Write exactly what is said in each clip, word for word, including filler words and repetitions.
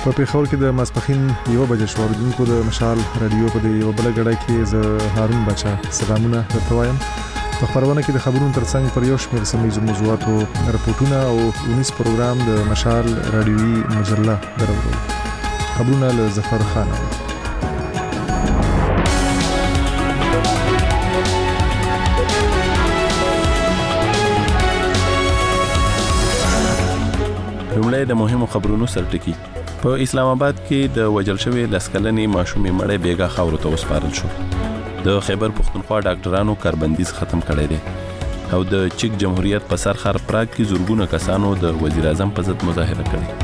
په پیښور کې د ماسپخین یو بجې شو اوریدونکو د مشال رادیو په یو بل غړای کې ز هارون بچا سلامونه درته وایم. په خبرونه کې د خبرونو ترڅنګ پر یو شمېر سیمه موضوعاتو راپورټونه او اونیس پروګرام د مشال رادیوي مجله درولو. خبرونه له ظفر خان. لومړی د مهمو خبرونو سرټکی. په اسلام آباد کې د وجل شوی لسکلنې ماشومې مړې بیګا خاورو ته وسپارل شو. د خیبر پښتونخوا ډاکټرانو کاربندیز ختم کړی دی او د چک جمهوریت په سر خر پراګ کې زورګونه کسانو د وزیر اعظم په ضد مظاهره کړې.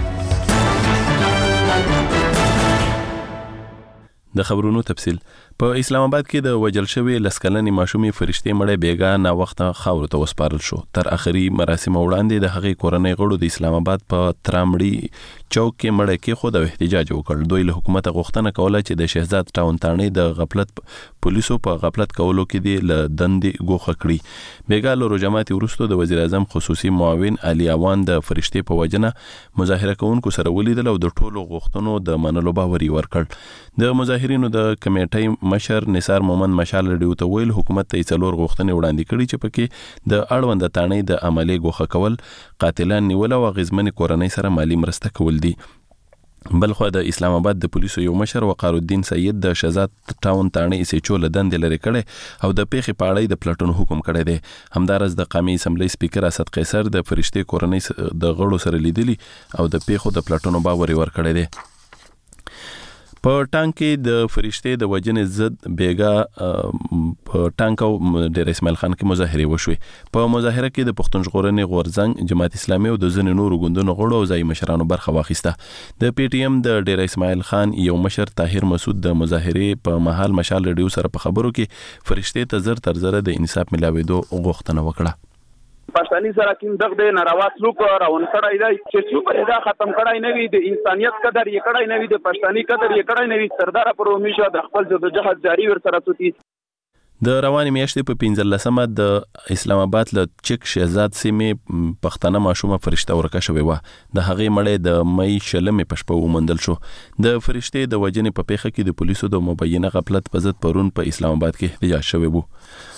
د خبرونو تفصیل. په اسلام آباد کې د وجل شوی لسکلنې ماشومې فرشتې مړې بیګا نا وخت خاورو ته وسپارل شو. تر اخري مراسم وړاندې د هغې کورنۍ غړو د اسلام آباد په ترامړي چوک کې مړې کې خود احتجاج وکړ. دوی له حکومت غوښتنه کوله چې د شهزاد ټاون تاڼې د غفلت پولیسو په غفلت کولو کې دی له دندې ګوښه کړي. بیګا له روجماتي وروسته د وزیر اعظم خصوصي معاون علي اوان د فرشتې په وجنه مظاهره کوونکو سره ولیدل او د ټولو غوښتنو د منلو باور ورکړ. د مظاهرینو د کمیټې مشر نثار مومند مشال رډیو ته ویل حکومت ته څلور غوښتنې وړاندې کړي چې پکې د اړوند تاڼې د عملي ګوښه کول، قاتلان نیول او غزمنې کورنۍ سره مالی مرسته کول دي. بلخو د اسلام آباد د پولیسو یو مشر وقار الدین سید د شهزاد ټاون تاڼې سېچو له دندې لرې کړي او د پیښې په اړه د پلټنو حکم کړی دی. همدارس د قومي اسمبلی سپیکر اسد قیصر د فرشتې کورنۍ د غړو سره لیدلی او د پیښو د پلټنو باور ورکړی دی. په ټانک کې د فرشتې د وجنې ضد بیګا په ټانک او ډیر اسماعیل خان کې مظاهره وشوي. په مظاهره کې د پښتون ژغورنې غورځنګ، جماعت اسلامي او د ځینو نورو ګوندونو غړو او ځای مشرانو برخه واخیسته. د پی ټی ایم د ډیر اسماعیل خان یو مشر طاهر مسعود د مظاهره په محل مشال رډیو سره په خبرو کې فرشتې ته زر تر زر د انصاف ملاويدو غوښتنه وکړه. پښتني سره کوم دغه ناروا سلوک راون کړای دی چې څو پیدا ختم کړای نه وي، د انسانيت قدر یې کړای نه وي، د پښتني قدر یې کړای نه وي. سردار پر همیشه د خپل جدوجہد جاری ور سره سوتي. د روانې میاشتې په پنځلسمه د اسلام آباد له چک شهزاد سیمې پښتنه ماشومه فرشته ورکه شوې وه. د هغې مړی د مې شلمې په شپه وموندل شو. د فرشتې د وجنې په پیښه کې د پولیسو د مبینه غفلت په ضد پرون په اسلام آباد کې احتجاج شوی وو.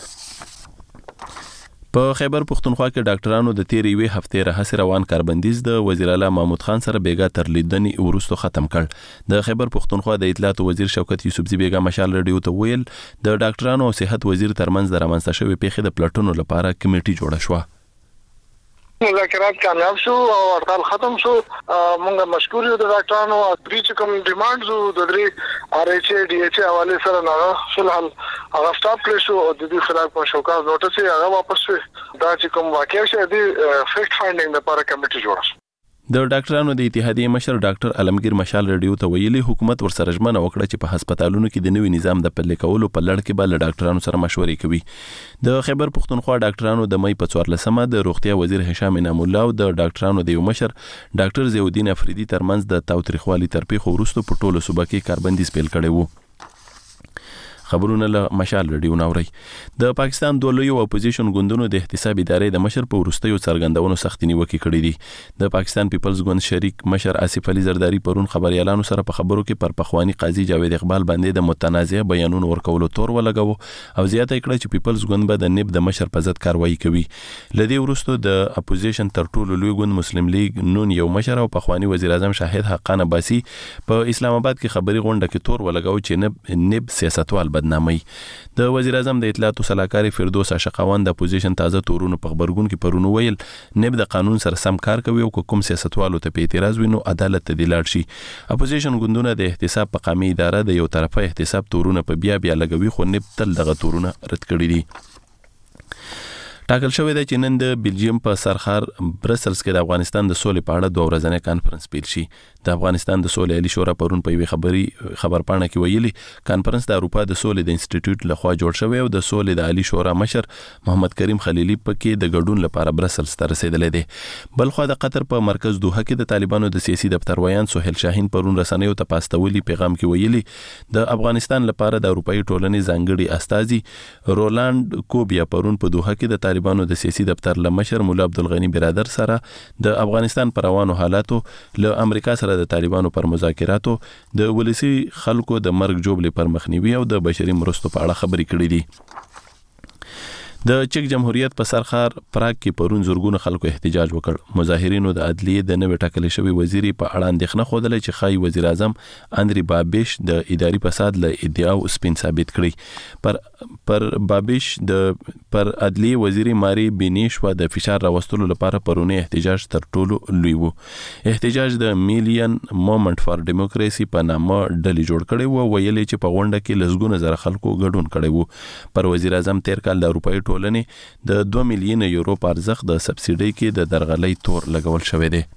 په خیبر پښتونخوا کې ډاکټرانو د تیرې یوې هفتې راهیسې روان کاربندیز د وزیر اعلی محمود خان سره بیګا تر لیدنې وروسته ختم کړ. د خیبر پښتونخوا د اطلاعات وزیر شوکت یوسفزي بیګا مشال رډیو ته ویل د ډاکټرانو او صحت وزیر ترمنځ د رامنځته شوې پیښې د پلټنو لپاره کمیټي جوړه شوه. مذاکرات کامیاب شو او هړتال ختم شو. موږ مشکور یو د ډاکټرانو پری چې کوم ډیمانډز د درې آر ایچ ای ډي ایچ ای حواله سره نه فلحال هغه سټاپ کړی شو او د دې خلاف په شوکاز نوټس یې هغه واپس شو. دا چې کوم واقع شوه د فیکټ فایندینګ لپاره کمیټي جوړه شوه. د ډاکټرانو د اتحادیې مشر ډاکټر علمگیر مشال رډیو ته ویلي حکومت ورسره ژمنه وکړه چې په هسپتالونو کې د نوي نظام د پلي کولو په لړ کې به له ډاکټرانو سره مشورې کوي. د خیبر پښتونخوا ډاکټرانو د مې په څوارلسمه د روغتیا وزیر هشام انعام الله او د ډاکټرانو د یو مشر ډاکټر ضیاءالدین افریدي ترمنځ د تاوتریخوالي تر پیښو وروسته په ټولو صوبه کې کاربندیز پیل کړی وو. خبرونه له مشال رډیو ناوري. د پاکستان دوه لوی اپوزیشن ګوندونو د احتساب ادارې د مشر په وروستیو څرګندونو سختي نیوکې کړې دي. د پاکستان پیپلز ګوند شریک مشر آصف علي زرداری پرون خبريالانو سره په خبرو کې پر پخوانی قاضي جاوید اقبال باندې د متنازع بیانونو ورکولو تور ولګاوه او زیاته کړه چې پیپلز ګوند به د نب د مشر په ضد کاروایی کوي. لدې وروسته د اپوزیشن تر ټولو لوی ګوند مسلم لیگ نون یو مشر او پخوانی وزیر اعظم شاهد حقان عباسی په اسلام آباد کې خبري غونډه کې تور ولګاو چې نب نب سیاستوال بدنامي. د وزیر اعظم د اطلاعات صلاحکار فردوس عاشقوان د اپوزیشن تازه تورونو په خبرګون کې پرونو ویل نب د قانون سره سم کار کوي او کوم سیاستوالو ته په اعتراض وینو عدالت ته دی لاړ شي. اپوزیشن ګوندونه د احتساب په قامي اداره د یو طرفه احتساب تورونه په بیا بیا لګوي خو نب تل دغه تورونه رد کړی دي. ټاکل شوی دی چې نن د بلجیم په سرخار برسلز کې د افغانستان د سولې په اړه دوه ورځنی کانفرنس پیل شي. د افغانستان د سولې عالی شورا پرون په یوه خبري خبرپاڼه کې ویلي کانفرنس د اروپا د سولې د انسټیټیوټ لخوا جوړ شوی او د سولې د عالی شورا مشر محمد کریم خلیلی پکې د ګډون لپاره برسلز ته رسیدلی دی. بلخو د قطر په مرکز دوحه کې د طالبانو د سیاسي دفتر ویان سهیل شاهین پرون رسنیو ته پاستولي پیغام کې ویلي د افغانستان لپاره د اروپאי ټولنې ځانګړي استازي رولاند کوبیا پرون په دوحه کې د طالبانو د سیاسي دفتر لمشر مولا عبدالغنی برادر سره د افغانستان پر روانو حالاتو له امریکا سره د طالبانو پر مذاکراتو د ولسی خلکو د مرګ جوړلې پر مخنیوي او د بشري مرستو په اړه خبرې کړې دي. د چک جمهوریت په سرخار پراګ کې پرون زورګونه خلکو احتجاج وکړ. مظاهرینو د عدلیې د نوې ټاکل شوی وزیر په اړه اندېښنه خوده چې خای وزیر اعظم اندری بابیش د اداري فساد له ادعاو سپین ثابت کړي. پر پر بابیش د پر عدلیې وزیر ماری بینیش و د فشار راوستلو لپاره پرونی احتجاج تر ټولو لوی وو. احتجاج د میلیون مومنت فار ډیموکراسي په نامه ډلې جوړ کړي وو، ویلې چې په غونډه کې لسګونه زره خلکو ګډون کړي وو. پر وزیر اعظم تیر کال د روپۍ ټولنې د دوه میلیون یورو په ارزښت د سبسیډي کې د درغلۍ تور لګول شوی دی.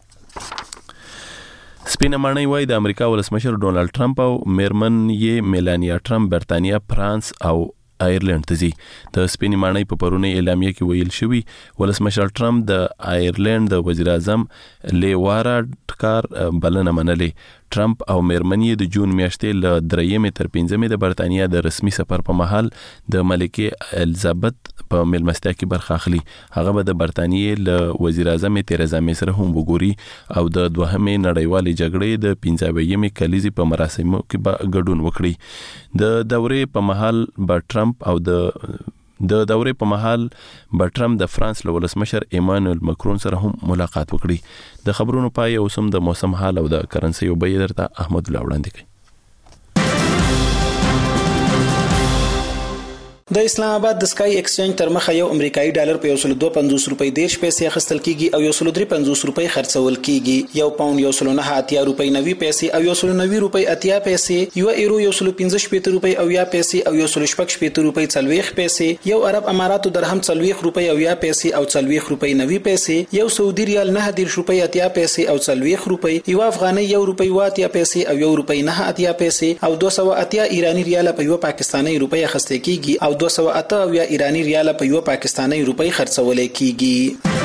سپینه ماڼۍ وایي د امریکا ولسمشر ډونالد ټرمپ او میرمن یې میلانیا ټرمپ برتانیا، فرانس او آیرلند ته ځي. د سپینې ماڼۍ په پرونی اعلامیه کې ویل شوی ولسمشر ټرمپ د آیرلند د وزیر اعظم لیوارډکار بلنه منلې. ټرمپ او میرمن یې د جون میاشتې له درېیمې تر پنځمې د برتانیا د رسمي سفر په مهال د ملکې الیزابت په مېلمستیا کې برخه اخلي. هغه به د برتانیې له وزیر اعظم تیرزا مې سره هم وګوري او د دوهمې نړیوالې جګړې د پنځه اویایم کلیزې په مراسمو کې به ګډون وکړي. د دورې په مهال به ټرمپ او د د دورې په مهال به ټرمپ د فرانس له ولسمشر ایمانوئل مکرون سره هم ملاقات وکړي. د خبرونو پای اوس هم د موسم حال او د کرنسي او بیې درته احمد الله وړاندې کوي. د اسلام آباد د سکای ایکسچینج تر مخه یو امریکایي ډالر په یو سل دوه پنځوس روپۍ دیرش پیسې اخیستل کیږي او یو سل درې پنځوس روپۍ خرڅول کیږي. یو پاوند یو سل نه اتیا روپۍ نوي پیسې او یو سل نوي روپۍ اتیا پیسې، یو ایرو یو سل پنځه شپېته روپۍ او یا پیسې او یو سل شپږ شپېته روپۍ څلوېښت پیسې، یو عرب اماراتو درهم څلوېښت روپۍ او یا پیسې او څلوېښت روپۍ نوي پیسې، یو سعودي ریال نه دېرش روپۍ اتیا پیسې او څلوېښت روپۍ، یو افغاني یو روپۍ و اتیا پیسې او یو روپۍ نه اتیا پیسې او دوه سوه اتیا ایرانی ریال په یو پاکستاني روپۍ اخیستل کیږي او دوه سوه اته یا ایرانی ریال په یو پاکستاني روپۍ خرڅول کیږي.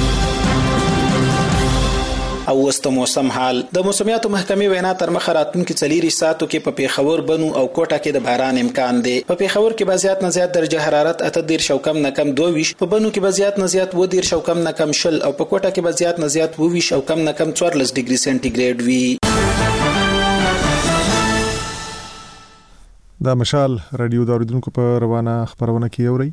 او وست موسم حال د موسمیاتو محکمې وینا تر مخه راتلونکي څلور ساعتو کې په پیښور، بنو او کوټه کې د باران امکان دی. په پیښور کې به زیات نه زیات درجه حرارت اته دېرش او کم نه کم دوه ویشت، په بنو کې به زیات نه زیات اووه دېرش او کم نه کم شل او په کوټه کې به زیات نه زیات اووه ویشت او کم نه کم څوارلس ډیګري سنټیګریډ وي. دا مشال رادیو د اوریدونکو په روانه خبرونه کې اوري.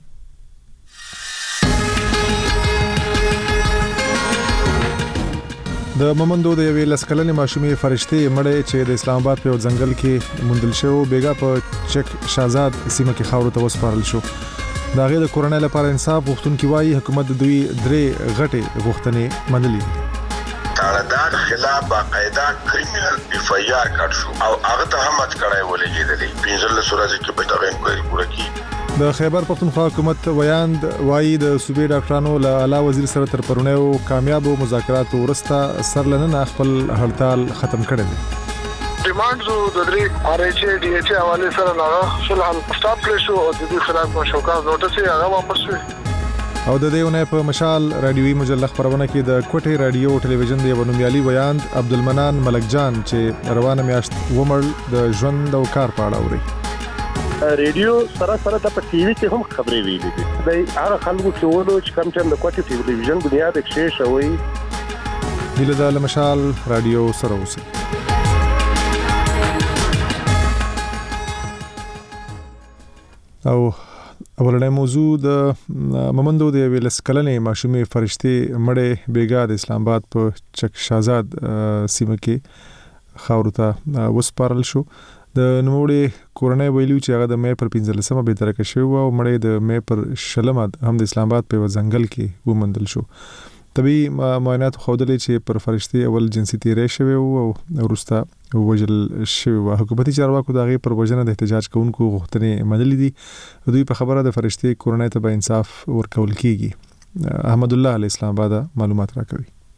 د ممندو د یوې لسکلنې ماشومې فرشتې مړې چې د اسلام آباد په یو ځنګل کې موندل شو بیګا په چک شاهزاد سیمه کې خاورو ته وسپارل شو. دا غي د کورنۍ لپاره انصاف غوښتونکي وایي حکومت د دوی درې غټې غوښتنې منلې. قرارداد خلاف باقاعده کریمینل اف ای آر کړ شو او هغه ته هم اټکړای ولګېدلې. پنځل سورځي کې به دا انکوایري پوره کی. د خیبر پختونخوا حکومت ویاند وایي د صوبې ډاکټرانو له اعلی وزیر سره تر پرونیو کامیابو مذاکراتو ورسته سرلنن خپل هړتال ختم کړی دی. ډیمانډز د درې آر ایچ ای ډي ایچ ای حواله سره نه صلح سٹاپ کړی شو او د دې خلاف مشوکات نوټس یې هغه واپس شو. او د دې ونه په مشال رادیوي مجله خبرونه کې د کوټي رادیو ټلویزیون دی ونومیالي ویاند عبدالمنان ملک جان چې روانه میاشت ومړ د ژوند او کار په اړه اوري. ریډیو سره سره د ټي وي کې هم خبرې ویلې دي. د هغه خلکو چې ولو چې کم ټیم د کوټي ټلویزیون بنیاد کې شوی دله د مشال رادیو سره اوسه. او اولنې موضوع د ممندو د ویل سکلنې ماشومې فرشتې مړې بیګا د اسلام آباد په چک شاهزاد سیمه کې خاورو ته وسپارل شو. د نوموړي کورنۍ ویلو چې هغه د مې پر پنځلسمه به درکه شو او مړې د مې پر شلمه هم د اسلام آباد په ځنګل کې ومندل شو. طبي معاینات خودلې چې پر فرشتې اول جنسي تیرې شوی او ورسته وجل شوی و. حکومتي چارواکو د هغې پر وژنه د احتجاج کوونکو غوښتنې منلې دي. دوی په خبره د فرشتې کورنۍ ته به انصاف ورکول کیږي. احمد الله علی اسلام آباد معلومات راکوي.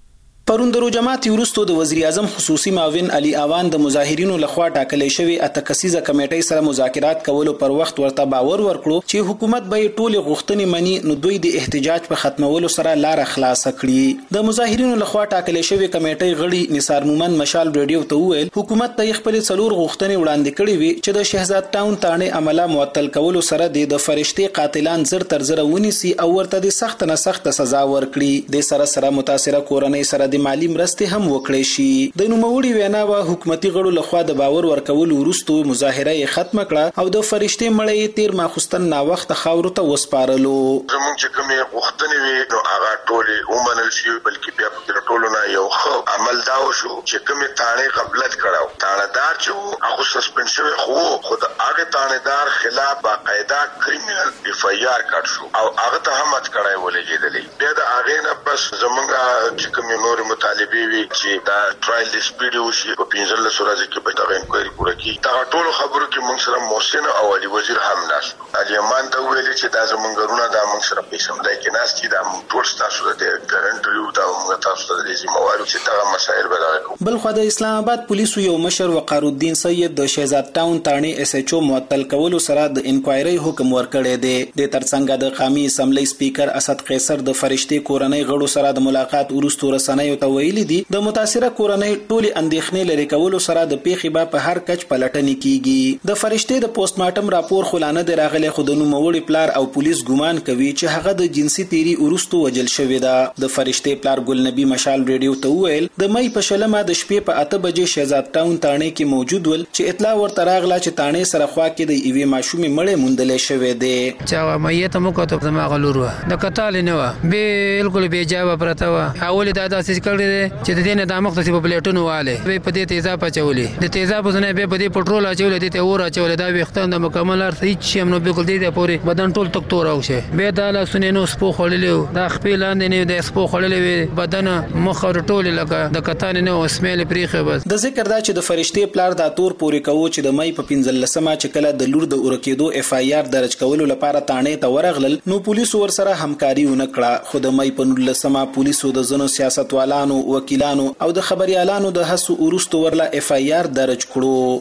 پرون د جماعت وروستو د وزیر اعظم خصوصي معاون علي اوان د مظاهرینو لخوا ټاکلې شوی اته کسیزه کمیټې سره مذاکرات کولو پر وخت ورته باور ورکړو چې حکومت به ټول غوښتنې مني، نو دوی د احتجاج په ختمولو سره لار خلاص کړي. د مظاهرینو لخوا ټاکلې شوی کمیټې غړي نثار مومن مشال رادیو ته وویل حکومت ته خپل څلور غوښتنې وړاندې کړې وي چې د شهزاد ټاون تانه عمله معطل کولو سره د فرشتي قاتلان زر تر زر ونیسي او ورته د سخت نه سخت سزا ورکړي. د سره سره متاثره کورنۍ سره د مالی مرستې هم وکړي شي. د نوموړي وینا وا حکومتي غړو لخوا د باور ورکولو وروسته مظاهره یې ختم کړه او د فرشتي مړی تیر ماخستن نا وخت خاورو ته وسپارلو. زمونږ چې کومې غوښتنې وي نو هغه ټولې ومنل شي، بلکې بیا په ټولو نه یو ښه عمل دا وشو چې کومې تاڼې غفلت کړو، تاڼهدار چې وو هغه سسپند شوی خو خو د هغه تاڼهدار خلاف باقاعده کریمینل اف ای آر کړ شو او هغه ته هم اټکړای ولګېدلې. بیا د هغې نه پس زمونږ چې کومې نورې مطالبې وي چې دا ټرایل د سپیډ وشي په پنځلس ورځې کې به دغه انکوایري پوره کړي. دغه ټولو خبرو کې موږ سره محسن او علي وزیر هم ناست. علي امان ته ویلي چې دا زمونږ غرونه دا موږ سره په اسمبلی کې ناست دي، دا موږ ټول ستاسو د ګرنټ یو دا موږ تاسو ته د ذمہوارو چې دغه مسایل به دغه کوو. بل خو د اسلام آباد پولیسو یو مشر وقار الدین سید د شهزاد ټاون تانه اس ایچ او معطل کولو سره د انکوایري حکم ورکړی دی. د ترڅنګ د قومي اسمبلی سپیکر اسد قیصر د فرشتي کورنۍ غړو سره د ملاقات وروسته رسنیو ته ویلي دي د متاثره کورنۍ ټولې اندېښنې لري کولو سره د پیښې به په هر کچ پلټنې کیږي. د فرشتي د پوسټ مارټم راپور خلانه د راغلي خود نوموړي پلار او پولیس ګومان کوي چې هغه د جنسي تیری وروسته وجل شوی ده. د فرشتي پلار ګل نبی مشال رادیو ته ویل د مې په شلمه د شپې په اته بجې شهزاد ټاون تانه کې موجود ول چې اطلاع ورته راغله چې تانه سره خوا کې د ایوي ماشومې مړې موندلې شوې ده. چا مې ته مو کوته زما غلور و د کتال نه و بالکل بے جواب پرته و. اول دا داسې کړی چې د دې نه د مختصي په پلیټونو واله به په دې تیزاب چولې د تیزاب زنه به په دې پټرول چولې دې ته اور چولې دا وختان د مکمل ار هیڅ شي نو بالکل دې پورې بدن ټول تک تور او شه به دا لاسونه نو سپو خړلې دا خپل لاندې نه د سپو خړلې بدن مخ ور ټول لکه د کتان نه اسمل پریخه. بس د ذکر دا چې د فرشتي پلار دا تور پورې کوي چې د مې په پنځلسمه چې کله د لور د اورکېدو اف ای آر درج کولو لپاره تانه ته ورغلل نو پولیسو ور سره همکاري ونکړه. خو د مې په نولسمه پولیسو د زنو سیاستوالانو وکیلانو او د خبريالانو د هڅو ورستو ورلا اف ای آر درج کړو.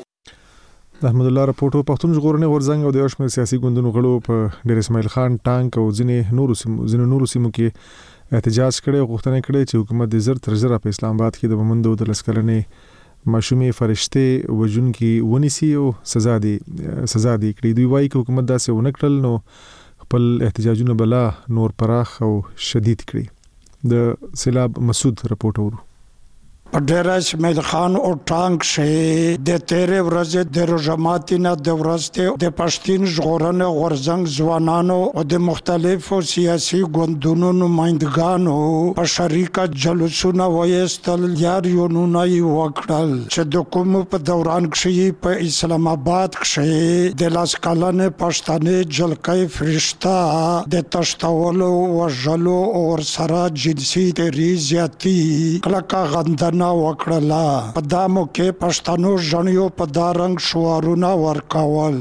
احمد الله راپورټو پښتون ژغورنې ورزنګ او د یوشمیر سیاسي ګوندونو غړو په ډیر اسماعیل خان ټانک او ځینې نورو سیمو ځینې نورو سیمو کې احتجاج کړي او غوښتنه کړې چې حکومت د زر تر زر په اسلام آباد کې د بمندو د لسکرنې ماشومې فرشته وجون کې ونیسي او سزا دی سزا دی کړي. دوی وایي چې حکومت داسې ونکړل نو خپل احتجاجونه بلا نور پراخ او شدید کړي. د سیلاب مسعود راپورټ ورو په ډیر اسماعیل خان او ټانک شه د تیرې ورځې د روزماتینه د ورځې د پښتون ژغورنې غورځنګ ځوانانو او د مختلفو سیاسي ګوندونو نمائندګانو په شریکه جلوسونه وایستل یاریونه یې وکړل چې د کوم په دوران کې په اسلام آباد کې د لاس کلنې پښتنې جلکې فرشتہ د تشتولو وژلو او سره جنسي تیری زیاتی کلکه غندنه وکړه. په دامو کې پښتنو ژوندیو په دارنګ شعارونه ورکول.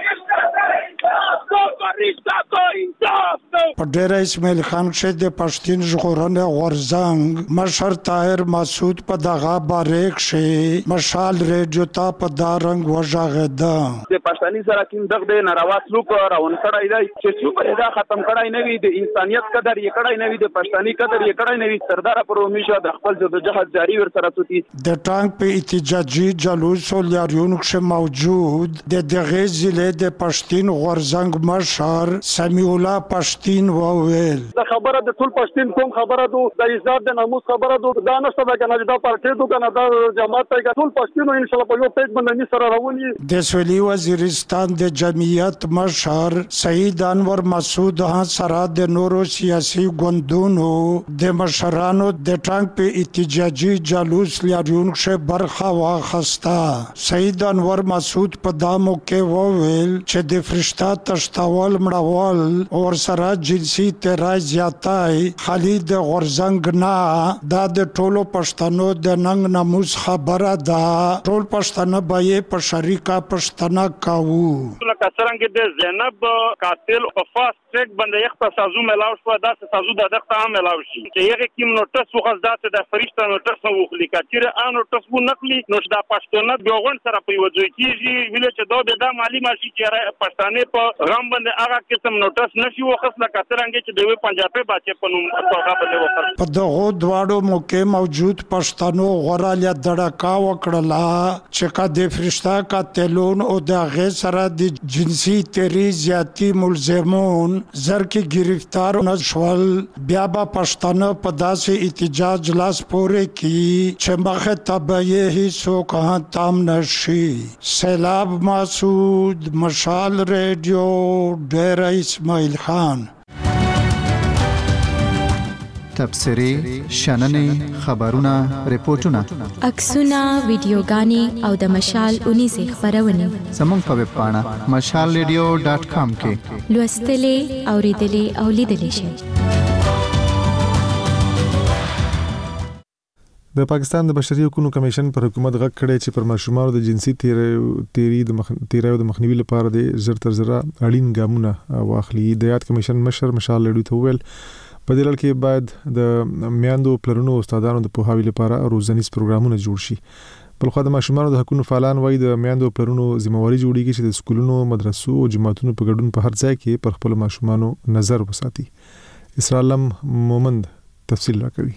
په ډیر اسماعیل خان چې د پښتون ژغورنې غورځنګ مشر طاهر مسعود په دغه باریک شي مشال ریډیو ته په دارنګ وژغېده. د پښتني سره کوم دغه ناروا سلوک راون کړای دی چې څو دا ختم کړای نه وي، د انسانيت قدر یې کړای نه وي، د پښتني قدر یې کړای نه وي. سردار پر همیشه د خپل جدوجہد جاری ور سره سوتي. د ټانک په احتجاجي جلوس او لاریون کې موجود د دغه ضلع د پښتون غورځنګ مشر سمیع الله پښتون وویل دا خبره د ټول پښتون کوم خبره دو د عزت د ناموس خبره دو دا نشته دا کنه دا پارټي دو کنه دا جماعت ته ټول پښتون ان شاء الله په یو پیج باندې سره رواني. د سویلي وزیرستان د جمعیت مشر سید انور مسعود سره د نورو سیاسي ګوندونو د مشرانو د ټانک په احتجاجي جلوس لاریون کې برخه واخیسته. سید انور مسعود په دامو کې وویل چې د فرشتہ تشتول مړول او سره جنسي تیری زیاتای خالد غورځنګ نه دا د ټولو پښتنو د ننګ ناموس خبره ده. ټول پښتانه به په شریکه پښتنه کاوه. لکه څنګه د زینب قاتل وفات ډیسټریکټ باندې یو څه سازو ملاو شو دا څه سازو د دغه عام ملاو شي چې یو کیم نوټس وخت دا څه د فرشتہ نوټس نو وخلی کاتره ان نوټس وو نقلی نو دا پښتون دوغون سره په وځي کیږي ویل چې دا د مالی ماشي چې پښتانه په غم باندې هغه قسم نوټس نشي وخت لا کاترانګ چې دوی پنجابي باچې په نوم توګه باندې وکړ په دغه دواړو موقع موجود پښتنو غوړاله دړکا وکړه چې کا د فرشتہ قاتلون او د غیر سره د جنسي تیری زیاتی ملزمون زر کې گرفتار نشول بیا به پښتنه په داسې احتجاج لاس پورې کی چې مخه تبعیه هیڅ کاه تام نشي. سیلاب مسعود، مشال ریډیو، ډیر اسماعیل خان. تبصری، شننې، خبرونه، ریپورتونه، عکسونه، ویډیوګانې او د مشال اونیزه خبرونه زموږ په ویب پاڼه مشال ریډیو ډاټ کام کې لوستلې، اوریدلې او لیدلې شئ. د پاکستان د بشري حقوقو کمیشن پر حکومت غږ کړی چې پر ماشومانو د جنسي تیری د تیریو د مخنیوي لپاره د زر تر زره اړین ګامونه واخلي. د یاد کمیشن مشر مشال ریډیو ته وویل په دې لړ کې باید د میاندو پلرونو استادانو د پوهاوي لپاره روزنیز پروګرامونه جوړ شي. بلخو د ماشومانو د حقوقو فعالان وایي د میاندو پلرونو ذمہواری جوړیږي چې د سکولونو، مدرسو او جماعتونو په ګډون په هر ځای کې پر خپل ماشومانو نظر وساتي. اسرالم مومند تفصیل راکوي.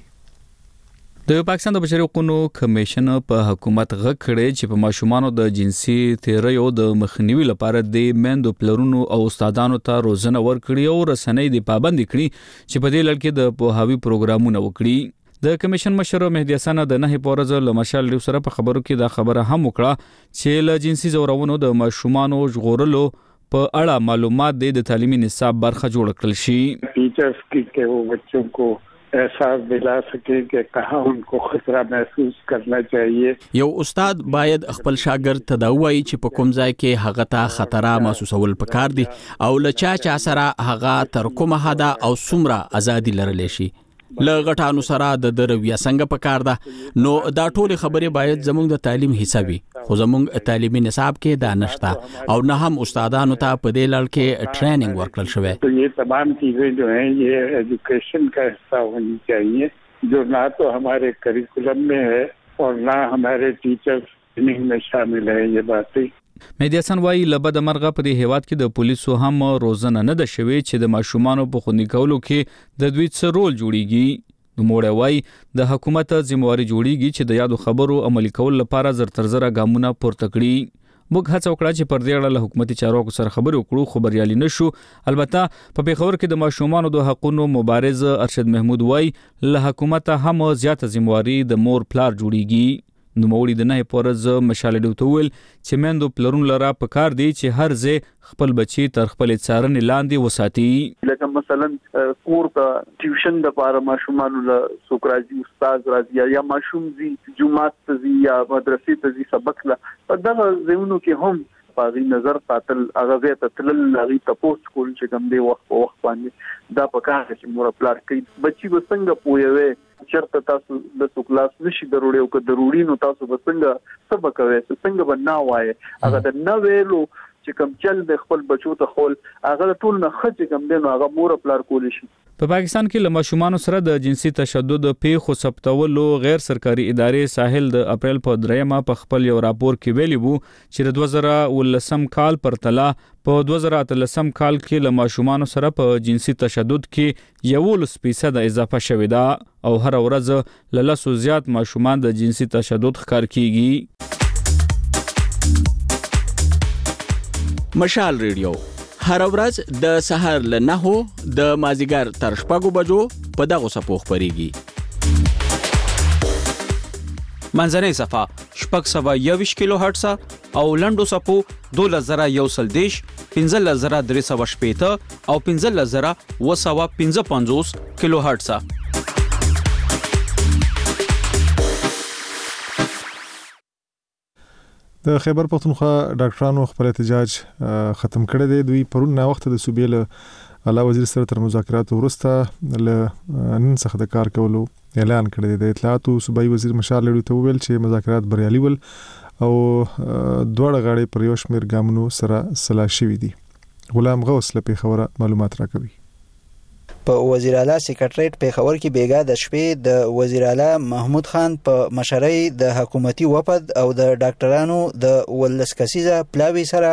د پاکستان د بشري حقوقو کمیشن په حکومت غږ کړی چې په ماشومانو د جنسي تیریو د مخنیوي لپاره د میندو پلرونو او استادانو ته روزنه ورکړي او رسنۍ د پابند کړي چې په دې لړ کې د پوهاوي پروګرامونه وکړي. د کمیشن مشر مهدی حسن د نه پورز له مشال ریو سره په خبرو کې دا خبره هم وکړه چې له جنسي زورونو د ماشومانو ژغورلو په اړه معلومات د تعلیمي نصاب برخه جوړ کړل شي. ټیچرز کې کې وہ بچوں کو احساس دلا سکے کہ کہاں ان کو خطرہ محسوس کرنا چاہیے. یو استاد باید خپل شاګرد ته دا وایي چې په کوم ځای کې هغه ته خطر محسوسول پکار دي او لچا چا سره هغه تر کومه حدا او څومره ازادي لرلی شي. له غټانو سره د درویا څنګه پکار ده نو دا ټول خبرې باید زموږ د تعلیم حصہ وي خو زموږ تعلیمي نصاب کې دا نشته او نه هم استادانو ته په دې لړ کې ټریننګ ورکړل شوی. تو یہ تمام چیزیں جو ہیں یہ ایجوکیشن کا حصہ ہونی چاہیے جو نہ تو ہمارے کریکولم میں ہے اور نہ ہمارے ټیچرز ټریننګ میں شامل ہیں. یہ باتیں مهدی حسن وايي لبد مرغه په دې هیواد کې د پولیسو هم روزنه نه ده شوی چې د ماشومانو په خوندي کولو کې د دوی څه رول جوړیږي. نو موړی وايي د حکومت ذمہواری جوړیږي چې د یادو خبرو عملي کول لپاره زر تر زره ګامونه پورته کړي. موږ هڅه وکړه چې پر دې اړه له حکومتي چارواکو سره خبرې وکړو خو بریالي نشو. البته په پیښور کې د ماشومانو د حقوقو مبارز ارشد محمود وايي له حکومت هم زیاته ذمہواری د مور پلار جوړیږي. نو موړي د نه پورز مشال ډوتول چې مندو پلرون لرا په کار دی چې هر ځای خپل بچي تر خپل څارنې لاندې وساتي. لکه مثلا کور کا ټیوشن د پاره ماشومان له سوکراجي استاد راځي یا ماشوم زی جمعات ته یا مدرسې ته زی سبق لا په دغه ځایونو کې هم پاغي نظر ساتل هغه ته تلل لغي تاسو کول چې کوم دی وخت په وخت باندې دا په کار چې مور پلار کوي بچي وسنګ پويوي چرته تاسو د کلاس نشي ضروري او که ضروري نو تاسو وسنګ سبق کوي څنګه بنا وای هغه د نو ویلو چې کوم چل د خپل بچو ته خول هغه ټول نه خچ کوم دی نو هغه مور پلار کول شي. په پاکستان کې له ماشومانو سره د جنسي تشدد پیښو ثبتولو غیر سرکاري ادارې ساحل د اپریل په دریمه په خپل یو راپور کې ویلي وو چې د دوه زره ولسم کال پر تلا په دوه زره اتلسم کال کې له ماشومانو سره په جنسي تشدد کې یوولس فیصد اضافه شوې ده او هر ورځ له لسو زیات ماشومان د جنسي تشدد ښکار کیږي. مشال ریډیو هر ورځ د سحر له نهو د مازیګر تر شپږو بجو په دغه صفو خبريږي. منځنۍ صفه شپږ سوه یوویشت کیلو هرټز او لنډو صفو دولس زره یو سل دېرش، پنځلس زره درې سوه شپېته او پنځلس زره اوه سوه پنځه پنځوس کیلو هرټز. د خیبر پختونخوا ډاکټرانو خپل احتجاج ختم کړی دی. دوی پرون نا وخت د صوبې له اعلی وزیر سره تر مذاکراتو وروسته له نن څخه د کار کولو اعلان کړی دی. د اطلاعاتو صوبایي وزیر مشال ریډیو ته وویل چې مذاکرات بریالي ول او دوه غاړې پر یو شمېر ګامونو سره سلا شوي دي. غلام غوث له پیښور معلومات راکوي. په وزیر اعلی سیکریټریټ پیښور کې بیګا د شپې د وزیر اعلی محمود خان په مشرۍ د حکومتي وفد او د ډاکټرانو د ولس کسیزه پلاوی سره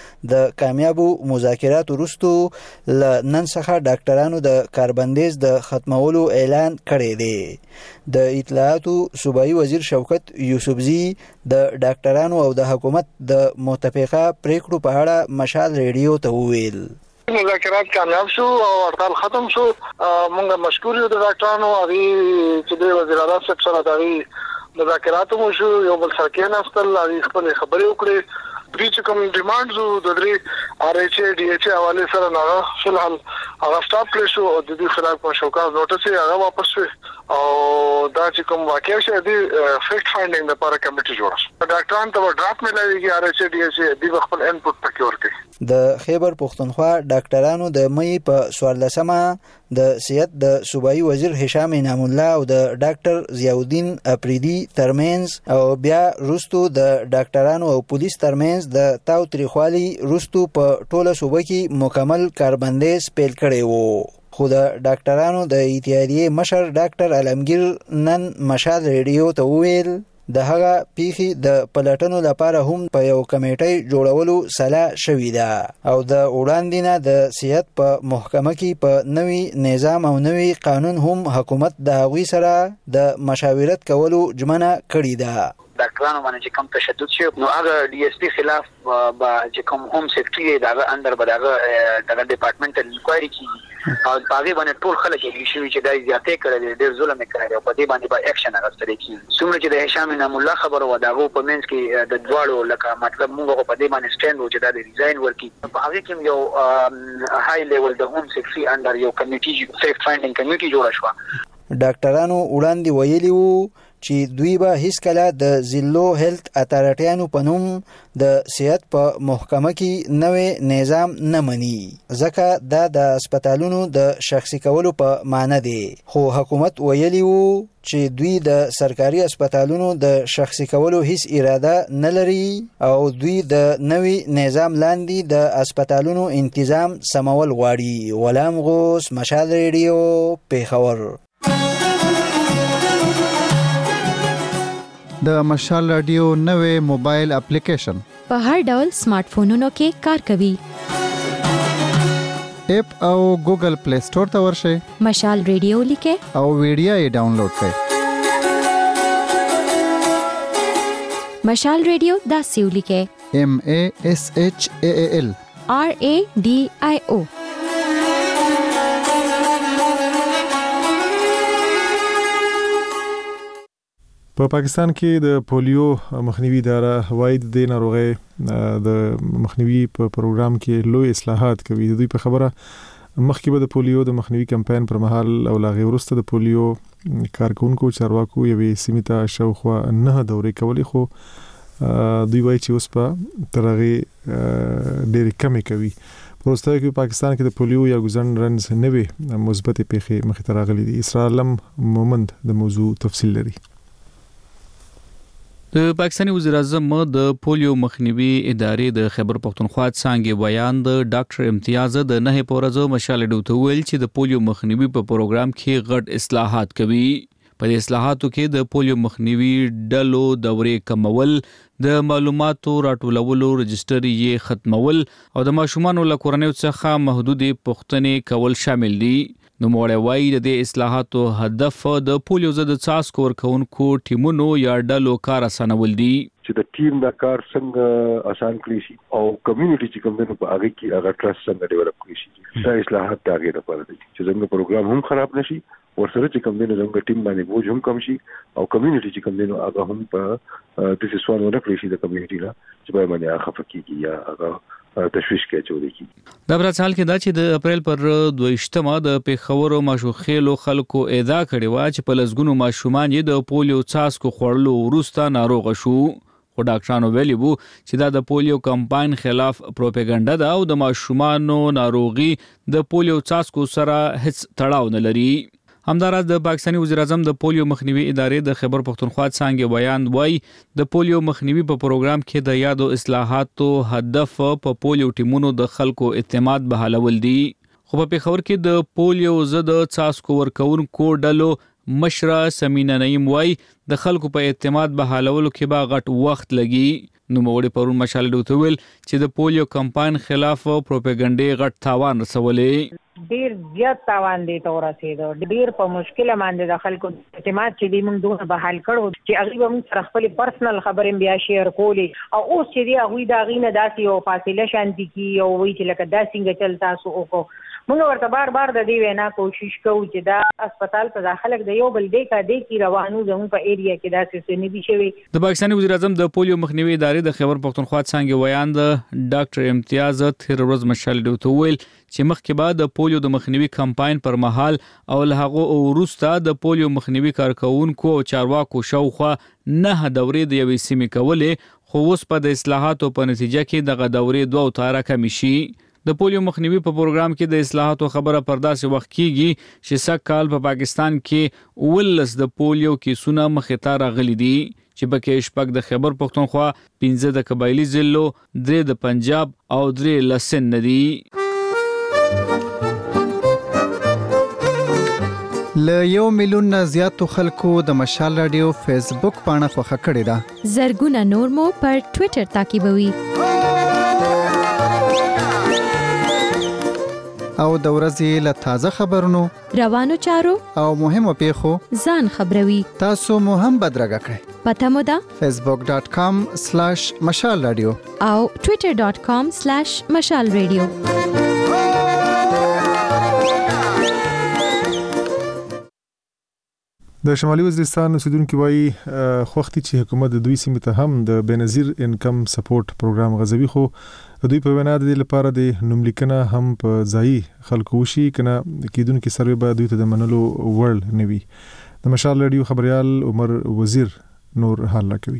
د کامیابو مذاکراتو وروسته ل نن څخه ډاکټرانو د کاربندیز د ختمولو اعلان کړی دی. د اطلاعاتو صوبایي وزیر شوکت یوسفزي د ډاکټرانو او د حکومت د متفقه پریکړو په اړه مشال ریډیو ته وویل. مذاکرات کامیاب شو او هړتال ختم شو. مونږ مشکور یو د ډاکټرانو هغه چې د وزیر اعلی صاحب سره د مذاکرات مو شو، یو بل سره کې نستل هغه خپل خبرې وکړي. دوی چې کوم ډیمانډز وو د درې آر ایچ ای ډي ایچ ای حواله سره نه فلحال هغه سټاپ کړی شو او د دې خلاف په شوکاز نوټس یې هغه واپس شو او دا چې کوم واقعیا شي د فیکټ فایندینګ لپاره کمیټه جوړه شوه. ډاکټران ته ډرافټ ملایږي آر ایچ ای ډي ایچ ای د خپل انپوټ پکې ورکړي. د خیبر پښتونخوا ډاکټرانو د مې په سوارلسمه د صحت د صوبایي وزیر هشام انعام الله او د ډاکټر ضیاءالدین اپریدي ترمنځ او بیا روستو د ډاکټرانو او پولیس ترمنځ د تاو تریخوالي روستو په ټوله صوبه کې مکمل کاربندیز پیل کړی وو. خو د ډاکټرانو د اتحادیې مشر ډاکټر علمگیر نن مشال ریډیو ته وویل د هغه پیخي د پلټنو لپاره هم په یو کمیټې جوړولو سلا شوې ده او د وړاندې نه د صحت په محکمه کې په نوي نظام او نوي قانون هم حکومت د هغوی سره د مشاورت کولو ژمنه کړې ده. ډاکټرانو باندې چې کوم تشدد شي نو هغه ډي اس پی خلاف با چې کوم هوم سیکریټري دغه اندر به دغه دغه ډپارټمنټل انکوایري کیږي او هغه باندې ټول خلک یې شوی چې دای زیاتې کړل ډېر ظلم کړی او په دې باندې به اکشن اخیستل کیږي. څومره چې د هشام انعام الله خبره و دغه په منځ کې د دواړو لکه مطلب موږ په دې باندې سټاند و چې دا د ریزاین ورکی په هغه کې یو های لیول د هوم سیکریټري اندر یو کمیټي فیکټ فایندینګ کمیټي جوړه شوه. ډاکټرانو وړاندې ویلي وو چې دوی به هیڅ کله د زیلو هیلث اتارټیانو په نوم د صحت په محکمه کې نوې نظام نه مني ځکه دا د هسپتالونو د شخصي کولو په معنی دی. خو حکومت ویلي وو چې دوی د سرکاري هسپتالونو د شخصي کولو هیڅ اراده نه لري او دوی د نوې نظام لاندې د هسپتالونو تنظیم سمول غواړي. غلام غوث، مشال ریډیو، پیښور. د مشال رادیو نوې موبایل اپلیکیشن په هر ډول سمارټ فونونو کې کار کوي. اپ او ګوګل پلی سٹور ته ورشئ، مشال ریډیو لیکه او ویډیو یې ډاونلوډ کړئ. مشال ریډیو داسې ولیکه M A S H A A L R A D I O. په پاکستان کې د پولیو مخنیوي اداره وايي د ناروغي د مخنیوي په پروګرام کې لوی اصلاحات کوي. د دوی په خبره مخکې به د پولیو د مخنیوي کمپاین پر مهال او لاغي ورسته د پولیو کارکونکو چارواکو یوې سیمه ته شاوخوا نه دورې کولې، خو دوی وايي چې اوس په ترغه ډېر کم کوي. پروسته کې پاکستان کې د پولیو یا ګزن رنز نوي مثبت پیښې مخې ته راغلي دي. اسرائیل مومند د موضوع تفصیل لري. د پاکستاني وزیر اعظم د پولیو مخنیوي ادارې د خیبر پختونخوا څنګه بیان د ډاکټر امتیاز د نه پورزو مشال ډوته ویل چې د پولیو مخنیوي په پروګرام کې غټ اصلاحات کوي. په دې اصلاحاتو کې د پولیو مخنیوي ډلو دورې کمول، د معلوماتو راټولولو رجستر یې ختمول او د ماشومانو له کورنیو څخه محدودې پوښتنې کول شامل دي. نو موړی وایي د دې اصلاحاتو هدف د پولیو ضد څاڅکو ورکوونکو ټیمونو یا ډلو کار اسانول دي چې د ټیم د کار څنګه آسان کړی شي او کمیونټي چې کوم دنه په هغه کې هغه ټرست څنګه ډیولپ کړی شي. دا اصلاحات د هغه لپاره دي چې زموږ پروګرام هم خراب نشي ورسره چې کوم دنه زموږ ټیم باندې بوج هم کم شي او کمیونټي چې کوم دنه هغه هم په د څه سوال ورکړي شي د کمیونټي لا چې به باندې هغه فکیږي یا هغه تشویش کې چوري کی. د برڅال کې دا چې د اپریل پر دویشتمه د پیښور ماشوخېلو خلکو ادا کړي وا چې په لزګونو ماشومان یې د پولیو څاڅکو خورلو وروسته ناروغ شو. خو ډاکټرانو ویلي وو چې دا د پولیو کمپاین خلاف پروپاګاندا ده او د ماشومانو ناروغي د پولیو څاڅکو سره هیڅ تړاو نه لري. همداراز د پاکستاني وزیر اعظم د پولیو مخنیوي ادارې د خیبر پختونخوا څنګه بیان وای د پولیو مخنیوي په پروګرام کې د یادو اصلاحاتو هدف په پولیو ټیمونو د خلکو اعتماد بحالول دي. خو په پیښور کې د پولیو ضد څاڅکو ورکوونکو ډلو مشره سمینا نعیم وای د خلکو په اعتماد بحالولو کې به غټ وخت لګي. نو موړي پرون مشال ډوته ویل چې د پولیو کمپاین خلاف پروپاګاندا غټ تاوان رسولې. ډیر زیات تاوان دی تور رسیدو ډیر په مشکله باندې د خلکو اعتماد چې دی موږ دوه بحال کړو چې هغه به موږ سره خپل پرسنل خبرې بیا شیر کولې او اوس چې دی هغه دا غینه داسي او فاصله شانتي کی او وی چې لکه داسینګ چل تاسو وکړو. موږ ورته بار بار د دې وینا کوشش کوو چې دا هسپتال په داخله د یو بل دی کا دی کی روانو زمو په ایریا کې داسې څه نه دي شوی. د پاکستاني وزیر اعظم د پولیو مخنیوي ادارې د خیبر پختونخوا څنګه ویان د ډاکټر امتیاز تیر ورځ مشال ډوته ویل چې مخکې بعد د پولیو د مخنیوي کمپاین پر مهال او له هغه وروسته د پولیو مخنیوي کارکونکو او چارواکو شاوخوا نه دورې د یوې سیمې کولې خو اوس په د اصلاحاتو په نتیجه کې دغه دورې دوه تاره کم شي. د پولیو مخنیوي په پروګرام کې د اصلاحاتو خبره پرداسې وخت کیږي چې سږ کال په پاکستان کې ولس د پولیو کیسونه مخې ته راغلي دي چې پکې شپږ د خیبر پختونخوا، پنځه د قبایلی ضلعو، درې د پنجاب او درې له سند دي. له یو میلیون نه زیاتو خلکو د مشال رادیو فیسبوک پاڼه خوښه کړې ده. زرګونه نور مو پر ټوئیټر تعقیبوي. او د ورځې له تازه خبرونو، روانو چارو او مهمو پیښو ځان خبروي. تاسو مو هم بدرګه کړئ. پته مو ده facebook dot com slash مشال رادیو او twitter dot com slash مشال رادیو. د شمالي وزیرستان اوسیدونکو وایي خوختي چې حکومت د دوی سیمې ته هم د بنظیر انکم سپورټ پروګرام غزوي، خو دوی په وینا د لپاره د نوملیکنه هم په ځای خلکو وشي کنه کیدونکو سروي به دوی ته د منلو وړ نوي. د مشال رادیو خبريال عمر وزیر نور حال کوي.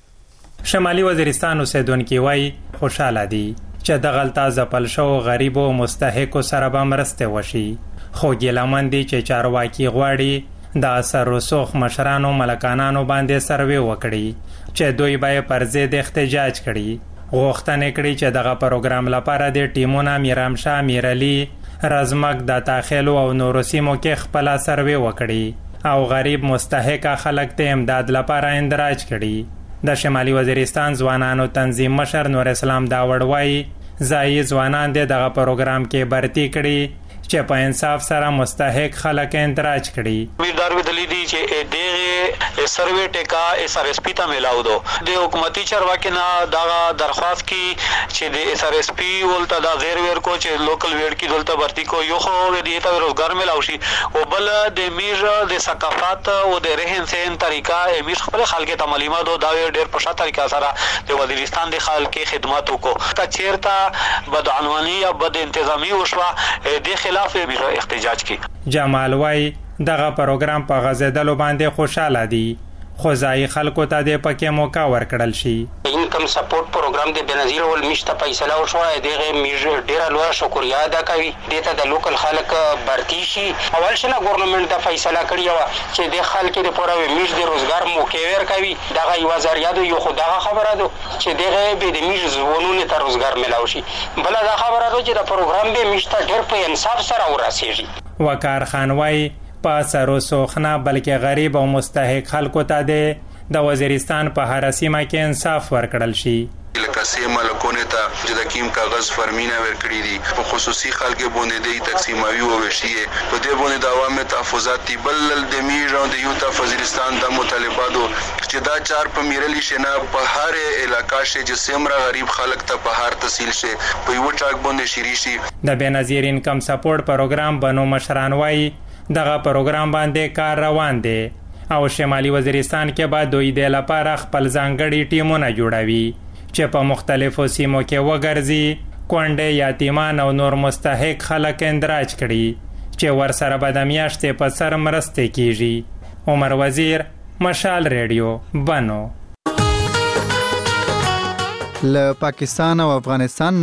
شمالي وزیرستان اوسیدونکو وایي خوشاله دي چې د غلطه ځپل شو غریب او مستحق سره به مرسته وشي، خو ګیلمن دي چې چارواکي غواړي د اثر رسوخ مشرانو ملکانانو باندې سروي وکړي چې دوی به پر ضد احتجاج کړي. غوښتنه کړي چې دغه پروګرام لپاره د ټیمونه میرامشاه، میرعلی، رزمک د تاخلو او نورو سیمو کې خپل سروي وکړي او غریب مستحق خلک ته امداد لپاره اندراج کړي. د شمالي وزیرستان ځوانانو تنظیم مشر نور اسلام داوړ وایي ځای ځوانان دغه پروګرام کې برتی کړي چې په انصاف سره مستحق خلک اندراج کړي. ویدار ودلی دي چې دغه سروي ټیکا اس ار اس پی ته ملاو دو د حکومتي چارواکینا دا درخواست کی چې د اس ار اس پی ولته دا غیر ور کو چې لوکل ویډ کی دلته برتی کو یو خو د دې ته روزګار ملاو شي او بل د میر د ثقافت او د رهن سین طریقہ امیر خپل خلک ته معلومات او دا ډېر په شاته طریقہ سره د وزیرستان د خلک خدمات وکړو. کا چیرته بدعنوانی یا بد انتظامی وشوه د خلاف احتجاج کی. جمال وای دغه پروګرام په غزیدلو باندې خوشاله دي، خو ځای خلکو ته د پکې موقع ورکړل شي. انکم سپورټ پروګرام د بنظیر ول مشته فیصله وشو دغه میج ډیر لوړ شکریا ادا کوي دته د لوکل خلک برتی شي. اول شنه ګورنمنت د فیصله کړی و چې د خلکو د پوره میج د روزګار موقع ورکوي. دغه یو ذریعہ د یو خدای خبره ده چې دغه به د میج زونونه ته روزګار ملاوي شي. بل دا خبره ده چې د پروګرام به مشته ډیر په انصاف سره ورسیږي. وقار خان وای په سرو سوخنه بلکې غریب او مستحق خلکو ته د وزیرستان په هر سیمه کې انصاف ورکړل شي. لکه سیمه لکونه ته چې د کیم کاغذ فرمینه ورکړي دي په خصوصي خلکو باندې د تقسیموي او وشي په دې باندې د عوامو تحفظات بل د میر او د یوتا وزیرستان د مطالباتو چې دا چار په میرلی شنه په هر علاقہ شې چې سیمره غریب خلک ته په هر تحصیل شي په یو ټاک باندې شری شي. د بنظیر انکم سپورټ پروګرام بنو مشران وای دغه پروګرام باندې کار روان دی او شمالي وزیرستان کې به دوی د لپاره خپل ځانګړي ټیمونه جوړوي چې په مختلفو سیمو کې وګرځي کونډې، یتیمان او نور مستحق خلک اندراج کړي چې ورسره به د میاشتې په سر مرسته کیږي. عمر وزیر، مشال ریډیو، بنو. له پاکستان او افغانستان نه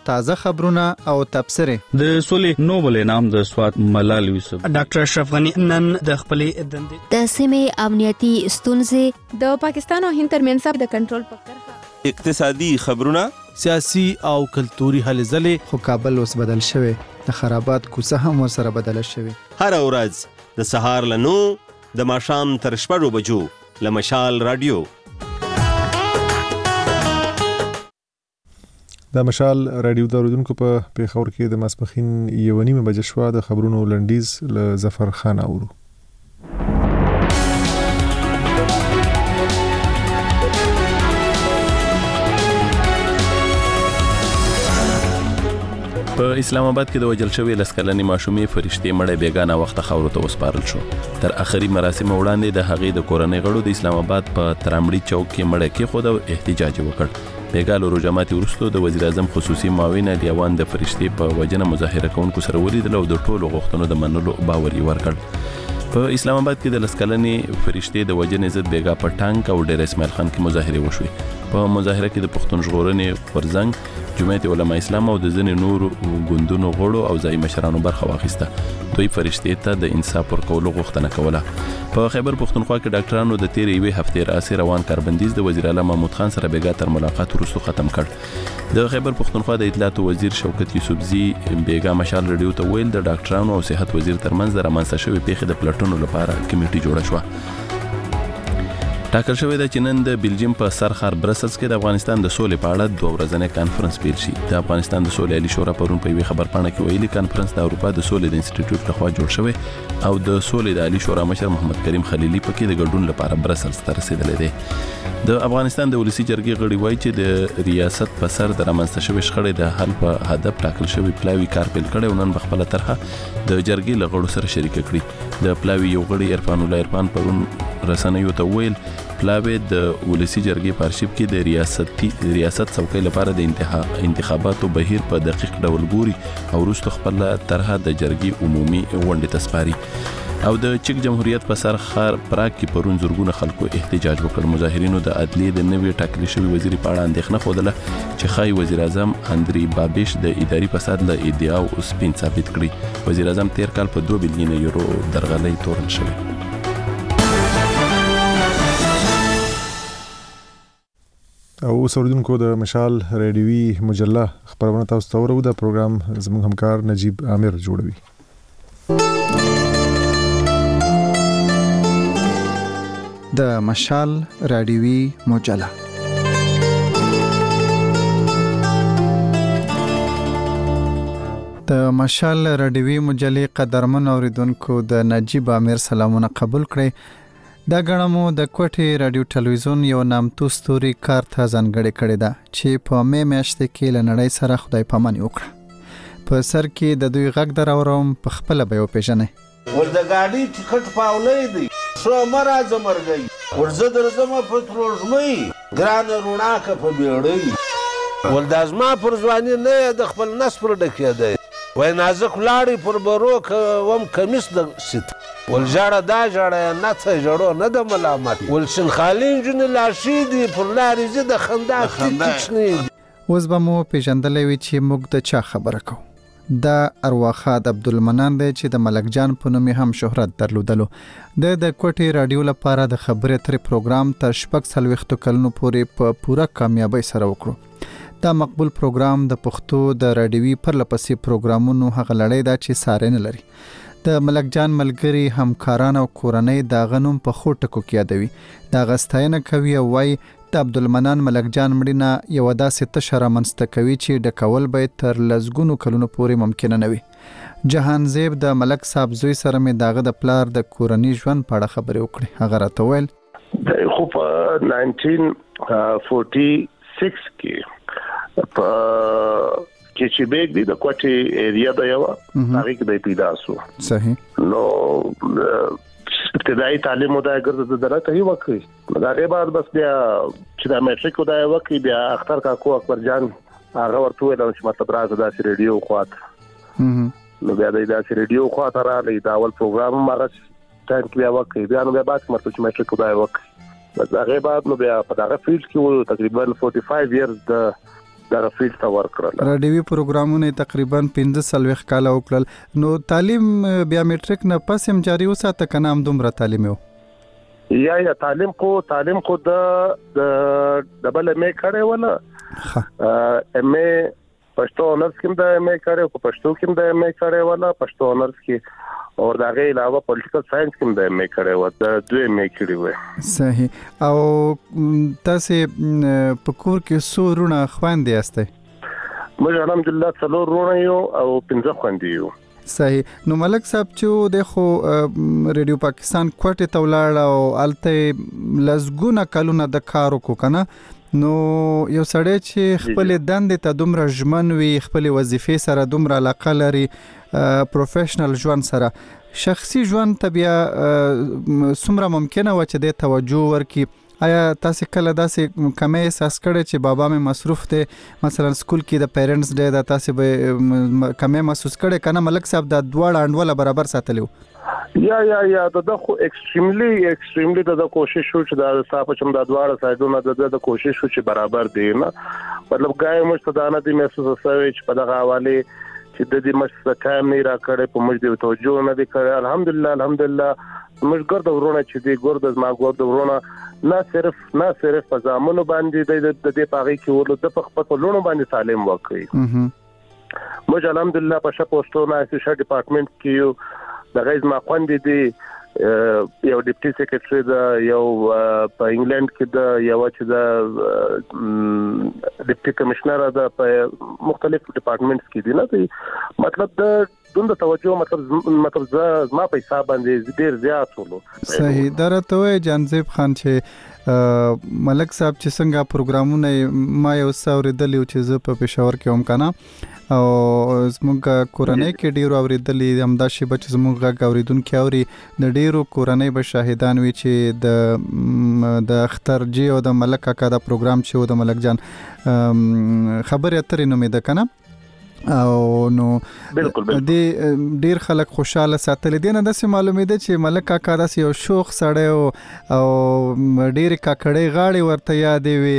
تازه خبرونه او تبصره. د سولې نوبل انعام د سوات ملال یوسف، ډاکټر اشرف غنی نن د خپلې دندې د سیمې امنیتي ستونزې، د پاکستان او هند ترمنځ د کنټرول په کرښه، اقتصادي خبرونه، سیاسي او کلتوري هلې ځلې. خو کابل اوس بدل شوی، د خرابات کوڅه هم ورسره بدله شوی. هر ورځ د سهار له نو د ماښام تر شپږو بجو له مشال رادیو. د مشال رادیو د اوریدونکو په پیښور کې د ماسپخین یو نیمه بجې شوه. د خبرونو لنډیز له ظفر خان اورو. په اسلام آباد کې د وجل شوی لسکلنې ماشومې فرشتي مړې بیگانه وخت خاورو ته وسپارل شو. تر اخري مراسم وړاندې د هغې د کورنۍ غړو د اسلام آباد په ترامړي چوک کې مړې کېښود او احتجاج وکړ. بیګا له روجاماتي وروسته د وزیر اعظم خصوصي معاون لیوان د فرشتي په وجنه مظاهره کوونکو سره ولیدل او د ټولو غوښتنو د منلو باور یې ورکړ. په اسلام آباد کې د لسکلنې فرشتي د وجنې ضد بیګا په ټانک او ډیر اسماعیل خان کې مظاهره وشوه. په مظاهره کې د پښتون ژغورنې غورځنګ، جمعیت علماء اسلام او د ځینې نورو ګوندونو غړو او ځایي مشرانو برخه واخیسته. دوی فرشتي ته د انصاف ورکولو غوښتنه کوله. په خیبر پښتونخوا کې ډاکټرانو د تیرې یوې هفتې راهیسې روان کاربندیز د وزیر اعلی محمود خان سره بیګا تر ملاقات وروسته ختم کړ. د خیبر پښتونخوا د اطلاعاتو وزیر شوکت یوسفزي بیګا مشال رادیو ته ویل د ډاکټرانو او صحت وزیر ترمنځ د رامنځته شوې پیښې د پلټنو لپاره کمیټه جوړه شوه. ټاکل شوې ده چې نن د بلجیم په سرخار برسلز کې د افغانستان د سولې په اړه دوه ورځنی کانفرنس پیل شي. د افغانستان د سولې عالی شورا پرون په یوې خبرپاڼه کې ویلي کانفرنس د اروپا د سولې د انسټیټیوټ لخوا جوړ شوی او د سولې د عالی شورا مشر محمد کریم خلیلی پکې د ګډون لپاره برسلز ته رسیدلی دی. د افغانستان د ولسی جرګې غړي وایي چې د ریاست په سر د رامنځته شوې شخړې د حل په هدف ټاکل شوی پلاوي کار پیل کړی او نن بخپله طرحه د جرګې له غړو سره شریک کړي. د پلاوي یو غړي عرفان الله عرفان پرون رسنیو ته ویل پلاوي د ولسی جرګې په ارشیف کې د ریاستي ریاست څوکۍ لپاره د انتخاباتو بهیر په دقیق ډول ګوري او وروسته خپل طرحه د جرګې عمومي غونډې ته سپاري. او د چک جمهوریت په سر خار پراګ کې پرون زورګونه خلکو احتجاج وکړ. مظاهرینو د عدلیې د نوي ټاکلي شوي وزیر په اړه اندېښنه ښودله چې ښایي وزیر اعظم اندري بابیش د اداري فساد له ادعاو سپین ثابت کړي. وزیر اعظم تیر کال په دوه بلیون یورو درغلۍ تورن شوی. او اوسوردونکو د مشال رادیوي مجله خبرونه تاسو ته ورو. د پروګرام زموږ همکار نجیب عامر جوړوي. د مشال رادیوي مجله د مشال رادیوي مجلې قدرمن اوریدونکو د نجیب عامر سلامونه قبول کړئ. دا غنمو د کوټي رادیو ټلویزیون یو نامتو ستوري کار ته ځانګړې کړې ده چې په مې میاشت کې لنړۍ سره خدای پاماني وکړه. په سر کې د دوی غږ دراوروم په خپل به یو پیژنې. ور د ګاډي ټیکټ پاولې دی شو مرز مرګي ورزه درځم په تروژمې ګران روناکه په بیړۍ ول دازما پر ځواني نه د خپل نس پر ډکې دی وای نازک لاړی پر بروک وم کمیس د ست ول جړه دا جړه نه ته جړو نه د ملامت ول شن خالین جن لاشي دی پر لاري زه د خندا کچنی. اوس به مو پیژندلې وی چې موږ د چا خبره کوو. دا ارواخاد عبدالمنان دی چې د ملک جان په نوم هم شهرت درلودلو. د د کوټي رادیو لپاره د خبرې اترې پروګرام تر شپږ څلوېښتو کلونو پورې په پوره کامیابۍ سره وکړو. دا مقبول پروګرام د پښتو د رادیوي پرلپسې پروګرامونو هغه لړۍ ده چې ساری نه لري. د ملک جان ملګري همکاران او کورنۍ دا غنوم په خو ټکو کې یادوي. دا غستاینه کوي او وایي د عبدالمنان ملک جان مړینه یو داسې تشه رامنځته کوي چې ډکول به تر لسګونو کلونو پورې ممکنه نه وي. جهان زیب د ملک صاحب زوی سره مې داغه د پلار د کورنۍ ژوند په اړه خبرې وکړې. هغه راته ویل خو په ناینټین فورټي سکس کې په کې چې بیگ دی د کوټي ایریا دا یو هغه کې د پیدا شو. صحیح. نو ابتدائي تعلیم مو دا ګرځد درته هی وکړي دا غي بعد بس بیا چې د میټریک دا وکړي بیا اختر کاکو اکبر جان هغه ورته ویل چې مطلب راځه د ریډیو خواط نو بیا د داسې ریډیو خواط را لې دا ول پروګرام مارچ ټایم کې بیا وکړي بیا نو بیا بعد مرته چې میټریک دا وکړي بس هغه بعد نو بیا په دغه فیلډ کې تقریبا فورټي فایو ایرز د دا فیلډ ته ورکړل. راډیوي پروګرامونه تقریبا پنځه سلويخ کال وکړل. نو تعلیم بیا میټریک نه پس هم جاری وساته کنه هم دومره تعلیم یو یا یا تعلیم کو تعلیم کو د ډبل ام ای کړه ولا ام ای پښتو اونرز کې د ام ای کړه کو پښتو کې د ام ای کړه ولا پښتو اونرز کې او دا غي علاوه پولیټیکل ساينس کې د ام ای کړه و د دوی ام ای کړي و. صحیح. او تاسو په کور کې سورونه خواندې استه؟ موږ الحمدلله څلور رونه یو او پنځه خواندې یو. صحیح. نو ملک صاحب چې د خو ریډیو پاکستان کوټه تولاړ او الته لزګونه کلونه د کارو کو کنه نو یو سړی چې خپل دندې ته دومره ژمن وي خپل وظیفې سره دومره علاقه لري پروفیشنل ژوند سره شخصي ژوند ته بیا څومره ممکنه و چې د توجه ورکړي؟ آیا تاسو کله داسې کمه احساس کړی چې بابا مې مصروف ته مثلا سکول کې د پیرنټس ډے دا تاسو به کمه محسوس کړی کنه ملک صاحب دا دواړه انډوله برابر ساتلیو؟ یا یا یا د خو ایکستریملی ایکستریملی د کوشش شو چې د صاحب چم د دواړه سایډونو د کوشش شو چې برابر دی نه مطلب ګای مستدانه دي محسوس شوی چې په دغه حواله چې د دې مشته ټایم نه را کړې په موږ د توجه نه دي کړې. الحمدلله الحمدلله موږ ګرد ورونه چې دی ګرد ما ګرد ورونه نه صرف نه صرف په ځامنو باندې د دې پاغي کې ورته د خپل لونو باندې تعلیم وکړي. موږ الحمدلله په شپوستو نه اساسي ډپارټمنټ کې یو د غیز ما خوندې دي یو ډیپټي سیکریټري دا یو په انګلند کې دا یو چې دا ډیپټي کمشنر دا په مختلف ډپارټمنټس کې دي نه مطلب د دومره توجه مطلب مطلب ما په حساب باندې ډیر زیات ولو. صحیح. درته وای جانزیب خان چې ملک صاحب چې څنګه پروګرامونه ما یو څاورېدل چې زه په پېښور کې هم کنه او زموږ کورنۍ کې ډیرو اوریدلې همدا شی بچ زموږ غږ اوریدونکو اوري د ډیرو کورنۍ به شاهدان وي چې د د اختر جی او د ملک کاکا دا پروګرام چې د ملک جان خبرې اترې نومې ده کنه او نو د ډیر خلک خوشاله ساتل دي نه د معلومه ده چې ملک کاکا داس یو شوخ سړی او ډیر کاکړې غاړي ورته یادې وي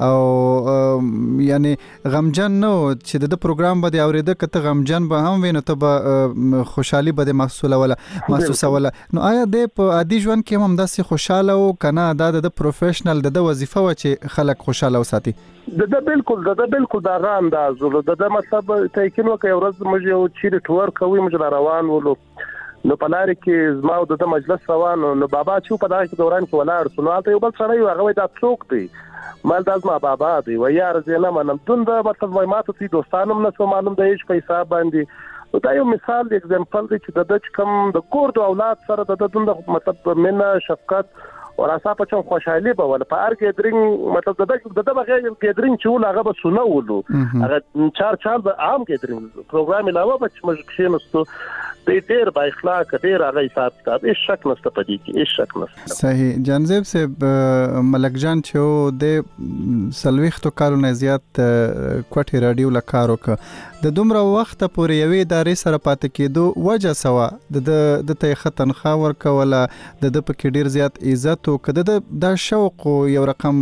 او یعنی غمجن نو چې د پروګرام به اوریده کته غمجن به هم ویني ته به خوشحالي به محسوسه ولا محسوسه ولا. نو آیا د په عادي ژوند کې هم داسې خوشاله او کنه دا د پروفیشنل د وظیفه و چې خلک خوشاله وساتي؟ د د بالکل د د بالکل دا را انداز ول د د مطلب ته کینو کې ورځ موږ یو چیرې ټور کوي موږ روان ولو نو په لار کې زما او د مجلس روان نو بابا چې په دغه دوران کې ولاړ سنواته یو بل سره یو هغه دا څوک دی مال داز ما بابا دی و یار زه نه منم دون د مطلب وای ماته تی دوستانم نه سو معلوم دی چې پیسې باندې دا یو مثال دی اگزامپل دی چې د د کم د ګورد اولاد سره د دون د مطلب منه شفقت او راسا په چون خوشحالي به ول په ار ګیدرینګ مطلب د د بغیر ګیدرینګ چې ول هغه به سونه ولو هغه چار چار د عام ګیدرینګ پروګرام علاوه به مش کې نستو د ډیر با اخلاق ډیر هغه حساب کتاب هیڅ شک نشته پدې کې هیڅ شک نشته. صحیح. جانزیب صاحب ملک جان چې د سلويختو کارونه زیات کوټي رادیو لکارو ک د دومره وخت پورې یوې ادارې سره پاتې کېدو وجه سوا د د ته ختن خاور کوله د د پکې ډیر زیات عزت او کده د شوق یو رقم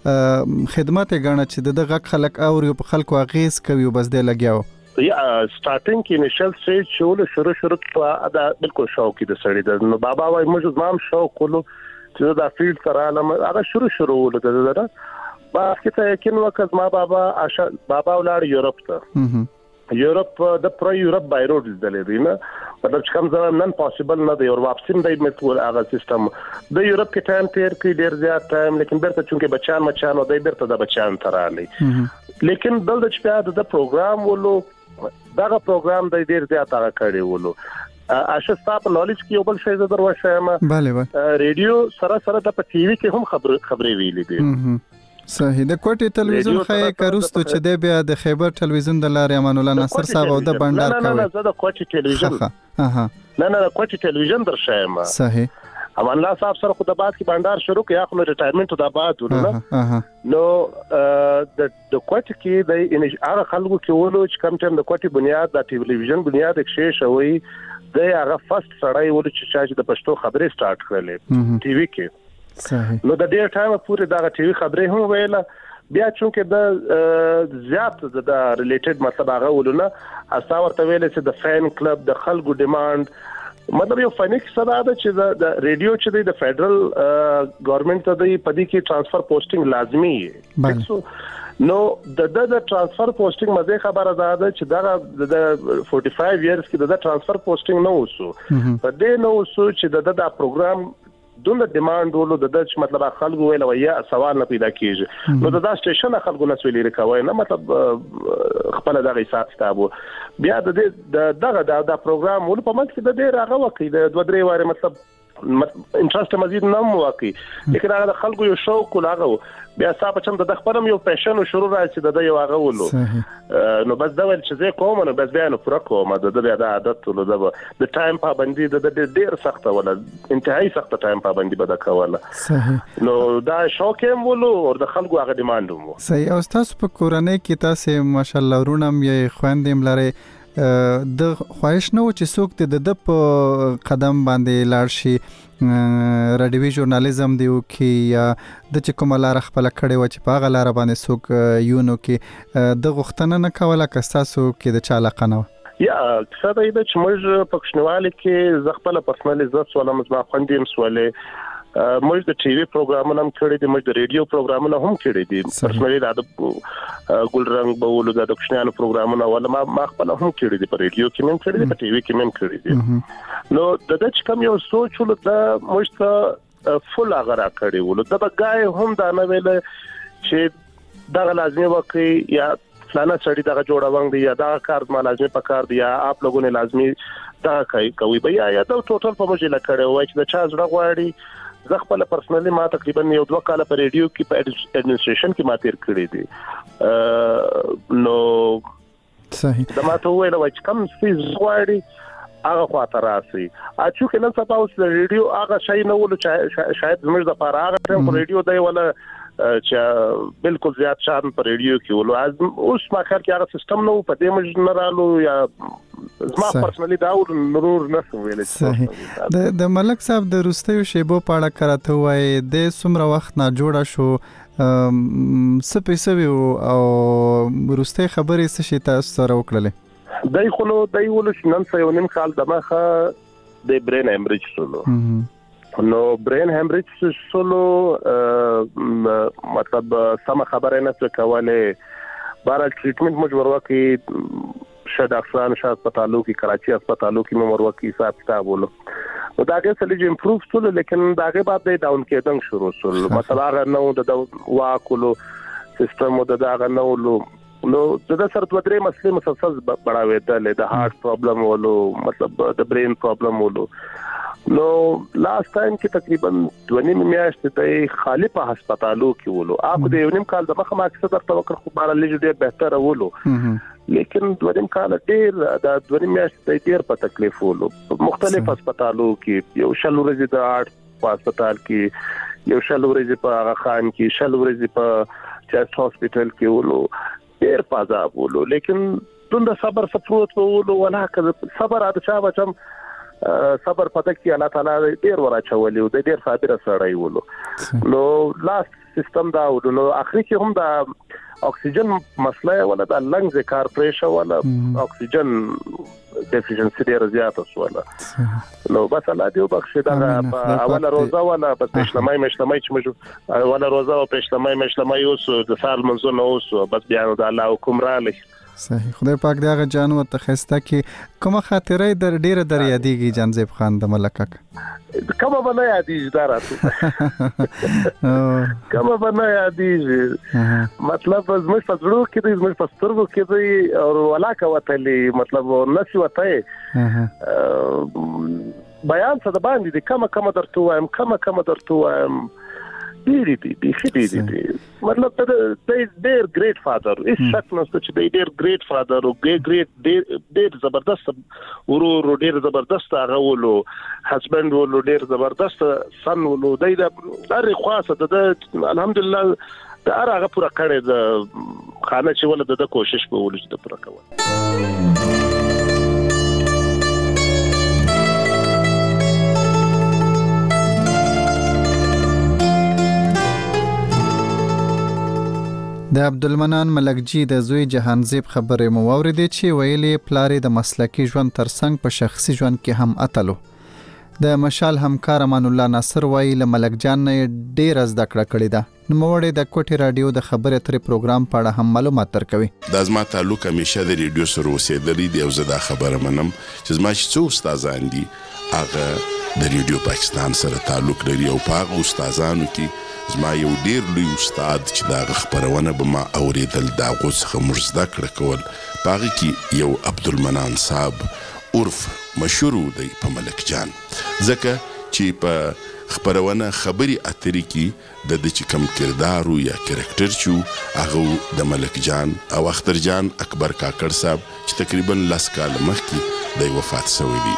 خدمت غاڼه چې د غ خلک او په خلکو اغیز کوي بس د لګیاو یا سٹارټینګ کې انیشل سټیج شول شروع شروع په دا بالکل شوق د سړی د نو بابا وای موږ زمام شوق ولو چې دا فیلډ سره علم هغه شروع شروع ول د دا بس کې ته یقین وکړ ما بابا آشا بابا ولار یورپ ته یورپ د پرو یورپ بایروډ دلې دی نه مطلب چې کوم ځای نن پوسیبل نه دی او واپسین دی مټول هغه سیستم د یورپ کې ټایم تیر کې ډیر زیات ټایم لیکن برته چونکه بچان مچان او دی برته د بچان ترالی لیکن بل د چپیا د پروګرام ولو داغه پروګرام د ډیر زیات هغه کړی ولو اشه ستاسو نالج کې یو بل شی زه دروښیم bale bale ریډیو سره سره د په ټي وي کې هم خبر خبرې ویلې دي. صحیح. د کوټي ټلویزیون خې کروستو چې د بیا د خیبر ټلویزیون د لارې امان الله ناصر صاحب او د بندر کوي. نه نه زه د کوټي ټلویزیون اها نه نه د کوټي ټلویزیون درښیم. صحیح. امان الله صاحب سره خو د بعد کې بندر شروع کړ خو ریټایرمنت د بعد ورنه نو د د کوټي کې د هغه خلکو کې ولو چې کوم ټیم د کوټي بنیاد د ټلویزیون بنیاد کې شوی د هغه فرست سړی ول چې د پښتو خبرې سٹارټ کړلې ټي وي کې. صحیح. نو د ډیر ټایم پورې دا ټي وي خبرې هم ویله بیا چونکه د زیات د ریلیټډ مطلب هغه ولونه اسا ورته ویل چې د فین کلب د خلکو ډیماند مطلب یو فنی صدا ده چې د ریډیو چې د فدرل ګورنمنت ته د پدې کې ترانسفر پوسټینګ لازمي دی نو د د ترانسفر پوسټینګ مزه خبره ده چې دا د فورټي فایو ایئرز کې د ترانسفر پوسټینګ نو وسو په دې نو وسو چې د د پروګرام دونه ډیماند ولو د د مطلب خلکو ویل ویا سوال نه پیدا کیږي نو د سټیشن خلکو نه سویل ریکوي نه مطلب خپل دغه حساب کتابو بیا د دغه د پروګرام ول په منځ کې د ډیر هغه وکړي د دوه درې واره مطلب انټرست مزید نه مو واقعي لیکن هغه خلکو یو شوق لاغه بیا صاحب چم د خپلم یو پېشن شروع راځي د یو هغه ولو نو بس دا ول چې زه کوم نو بس بیا نو پر کوم د بیا د عادت ولو د د ټایم پابندي د ډیر سخت ولا انتهایی سخت ټایم پابندي بده کوله صحیح نو دا شوق هم ولو او د خلکو هغه ډیماند مو صحیح او تاسو په کورنۍ کې تاسو ماشالله ورونم یې خويندم لري د خواهش نه و چې څوک د د په قدم باندې لاړ شي رادیوي ژورنالیزم دی او کې یا د چې کومه لار خپل کړي و چې په هغه لار باندې څوک یونو کې د غوښتنه نه کوله که تاسو کې د چا علاقه نه یا څه دی چې موږ په کښنواله کې ز خپل پرسنل عزت ولا مزما خوندیم سوالې موږ د ټي وي پروګرامونه هم کړی دي موږ د ریډیو پروګرامونه هم کړی دي پرسنلي د ګل رنگ بولو د دښنانو پروګرامونه ولا ما ما خپل هم کړی دي په ریډیو کې هم کړی دي په ټي وي کې هم کړی دي نو د دې کوم یو سوچ ول د موږ ته فل اغرا کړی ول د بګای هم دا نه ویل چې دا لازمي وکي یا فلانا سړی دا جوړاوند دی یا دا کار ما لازمي پکار دی یا اپ لوګو نه لازمي دا کوي کوي بیا یا دا ټوټل په موږ لا کړی وای چې د چا زړه غواړي زه خپل پرسنلی ما تقریبا یو دوه کال په ریډیو کې په اډمنستریشن کې ما تیر کړی دي نو صحیح دا ما ته ویل چې کوم څه غواړي هغه خاطر راسي اچو کې نن سبا اوس ریډیو هغه شای نه ول چې شاید زموږ د پاره هغه ټیم په ریډیو دی ولا چې بالکل زیات شان په ریډیو کې ول اوس ما خیر کې هغه سیستم نو په دې مج نه رالو یا زما پرسنلی دا نور نه ویل صحیح د د ملک صاحب د روستیو شیبو پاړه کراته وای د سمره وخت نه جوړه شو سپېسوي او روستي خبرې څه شي تاسو سره وکړلې دای خو نو دای ول نن څه یو نیم کال دماغه د برین هیمریج سولو نو برین هیمریج سولو مطلب سم خبره نه څه کوله بار ټریټمنټ موږ ورواکي شاید افغان شاید هسپتالو کې کراچي هسپتالو کې مې ورواکي حساب کتاب ولو نو دا کې سلی امپروف سول لیکن دا کې بعد د ډاون کېدنګ شروع سول مطلب هغه نو د واکولو سیستم د دا نو لو نو د سر دوه درې مسلې مسلسل بڑاوېدل د هارت پرابلم ولو مطلب د برین پرابلم ولو نو لاست ټایم کې تقریبا دوه نیم میاشتې ته خالی په هسپتالو کې ولو اپ د یو نیم کال د مخه ما اکثر درته وکړ خو بار لږ ډېر بهتره ولو لیکن دوه نیم کال ډېر د دوه نیم میاشتې ډېر په تکلیف ولو مختلف هسپتالو کې یو شل ورځې د هارت په هسپتال کې یو شل ورځې په هغه خان کې شل ورځې په چست هاسپټل کې ولو ډېر پازاب ولو لیکن دومره صبر سپروت ولو ولا صبر اده چا بچم صبر پته کې الله تعالی ډیر ورچولې او ډیر صابر سړی ولو نو لاست سیستم دا ولو اخري کې هم دا اکسیجن مسله ولا د لنګز کار پریشر ولا اکسیجن ډیفیشنسي ډیر زیات وسوله نو بس الله دې وبخښي دا اوله روزه ولا بس پښلمای مشلمای چې مجو ولا روزه او پښلمای مشلمای اوس د سال منځ نو اوس بس بیا د الله حکم را لې صحیح خدای پاک دغه جانور ته خسته کې کومه خاطره در ډیره در یادېږي جانزیب خان د ملکک کومه بنه یادېږي دا راته کومه بنه یادېږي مطلب زموږ په زړه کې د زموږ په سترګو کې دی او ولاکه وتلې مطلب نسی وته بیان څه د باندې د کومه کومه درته وایم کومه کومه درته وایم ډېری دي ډېری دي دي مطلب ته د ډېر ګریټ فادر هیڅ شک نشته چې د ډېر ګریټ فادر او ګریټ ډېر زبردست ورور ډېر زبردست هغه ولو هسبند ولو ډېر زبردست سن ولو د هر خاصه د الحمدلله د هغه پوره کړی د خانه چې ول د کوشش په ولې د پوره کول د عبدالمنان ملکجی د زوی جهانزیب خبرې مو واورېدې چې ویلې پلار د مسلکی ژوند ترڅنګ په شخصي ژوند کې هم اتلو. د مشال همکار امان الله ناصر وایي له ملک جان نه ډېره زده کړه کړې ده. نوموړی د کوټې راډیو د خبرې اترې پروګرام په اړه هم معلومات درکوي. دا زما تعلق همیشه د ریډیو سره اوسېدلی دی او زه دا خبره منم چې زما چې څو استادان دي هغه د ریډیو پاکستان سره تعلق لري او په هغه استادانو کې زما یو ډیر لوی استاد چې دا خبرونه به ما اوریدل دا غو څخه موږ زده کړه کول. په هغه کې یو عبدالمنان صاحب عرف مشهور دی په ملک جان ځکه چې په خبرونه خبري اترې کې د د چې کم کردارو یا کرکټر چې هغه د ملک جان او اختر جان اکبر کاکړ صاحب چې تقریبا لس کال مخکې د وفات شوی دی.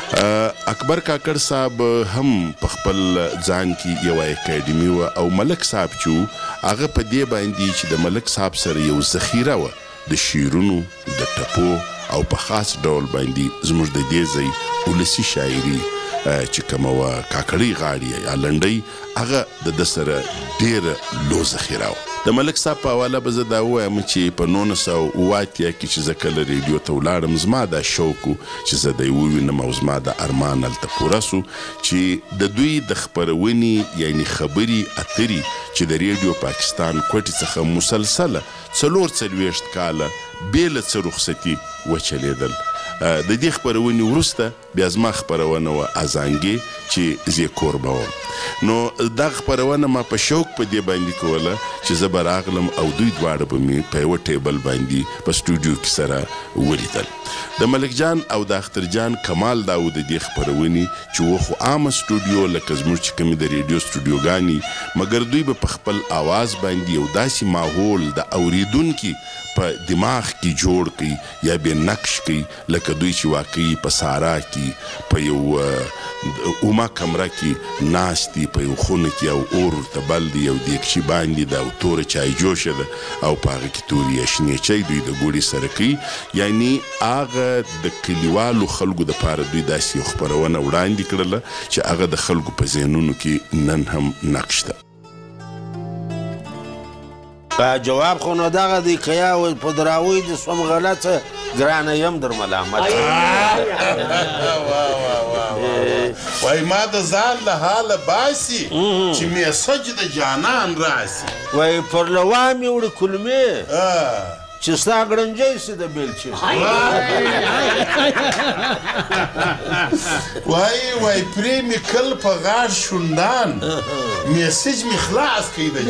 اکبر کاکړ صاحب هم په خپل ځان کې یو اکیډمي و او ملک صاحب چې هغه په دې باندې چې د ملک صاحب سره یو ذخیره و د شیرونو د ټپو او په خاص ډول باندې زموږ د دې ځای ولسي شاعري چې کومه وه کاکړۍ غاړي یا لنډۍ هغه د ده سره ډېره لو ذخیره وه. د ملک صاحب په حواله به زه دا ووایم چې په نولس سوه اوه اتیا کې چې زه کله ریډیو ته ولاړم زما دا شوق و چې زه دی ووینم او زما د ارمان هلته پوره سو چې د دوی د خپرونې یعنې خبري اتري چې د ریډیو پاکستان کوټې څخه مسلسله څلور څلوېښت کاله بې له څه رخصتي وچلېدل. د دې خپرونې وروسته بیا زما خپرونه وه ازانګې چې زه کور به وم. نو دا خپرونه ما په شوق په دې باندې کوله چې زه به راغلم او دوی دواړه به مې په یوه ټیبل باندې په سټوډیو کې سره ولیدل. د ملک جان او د اختر جان کمال دا و د دې خپرونې چې و خو عامه سټوډیو لکه زموږ چې کومې د ریډیو سټوډیوګانې مګر دوی به په خپل آواز باندې یو داسې ماحول د اوریدونکي په دماغ کې جوړ کړي یا به نقش کړي لکه دوی چې واقعي په سارا کې په یو اوما کمره کې ناست دي په یو خونه کې او اور ورته بل دی یو دیګچي باندې ده او توره چای جوشه ده او په هغه کې تورې یا شنې چای دوی د ګوړې سره کوي. یعنې هغه د کلیوالو خلکو دپاره دوی داسې یو خپرونه وړاندې کړله چې هغه د خلکو په ذهنونو کې نن هم نقش ده. جواب خو نو دغه دی که یا په دراوی د سوم غلطه ګرانه یم در ملامت وای ما د ځان له حاله باسي چې میسج د جانان راسي وای پر لوا مې وړه کلمې چې ستا ګړنجی سي د بیلچې وای وای پرې مې کل په غاړ شونډان میسج مې خلاص کړي د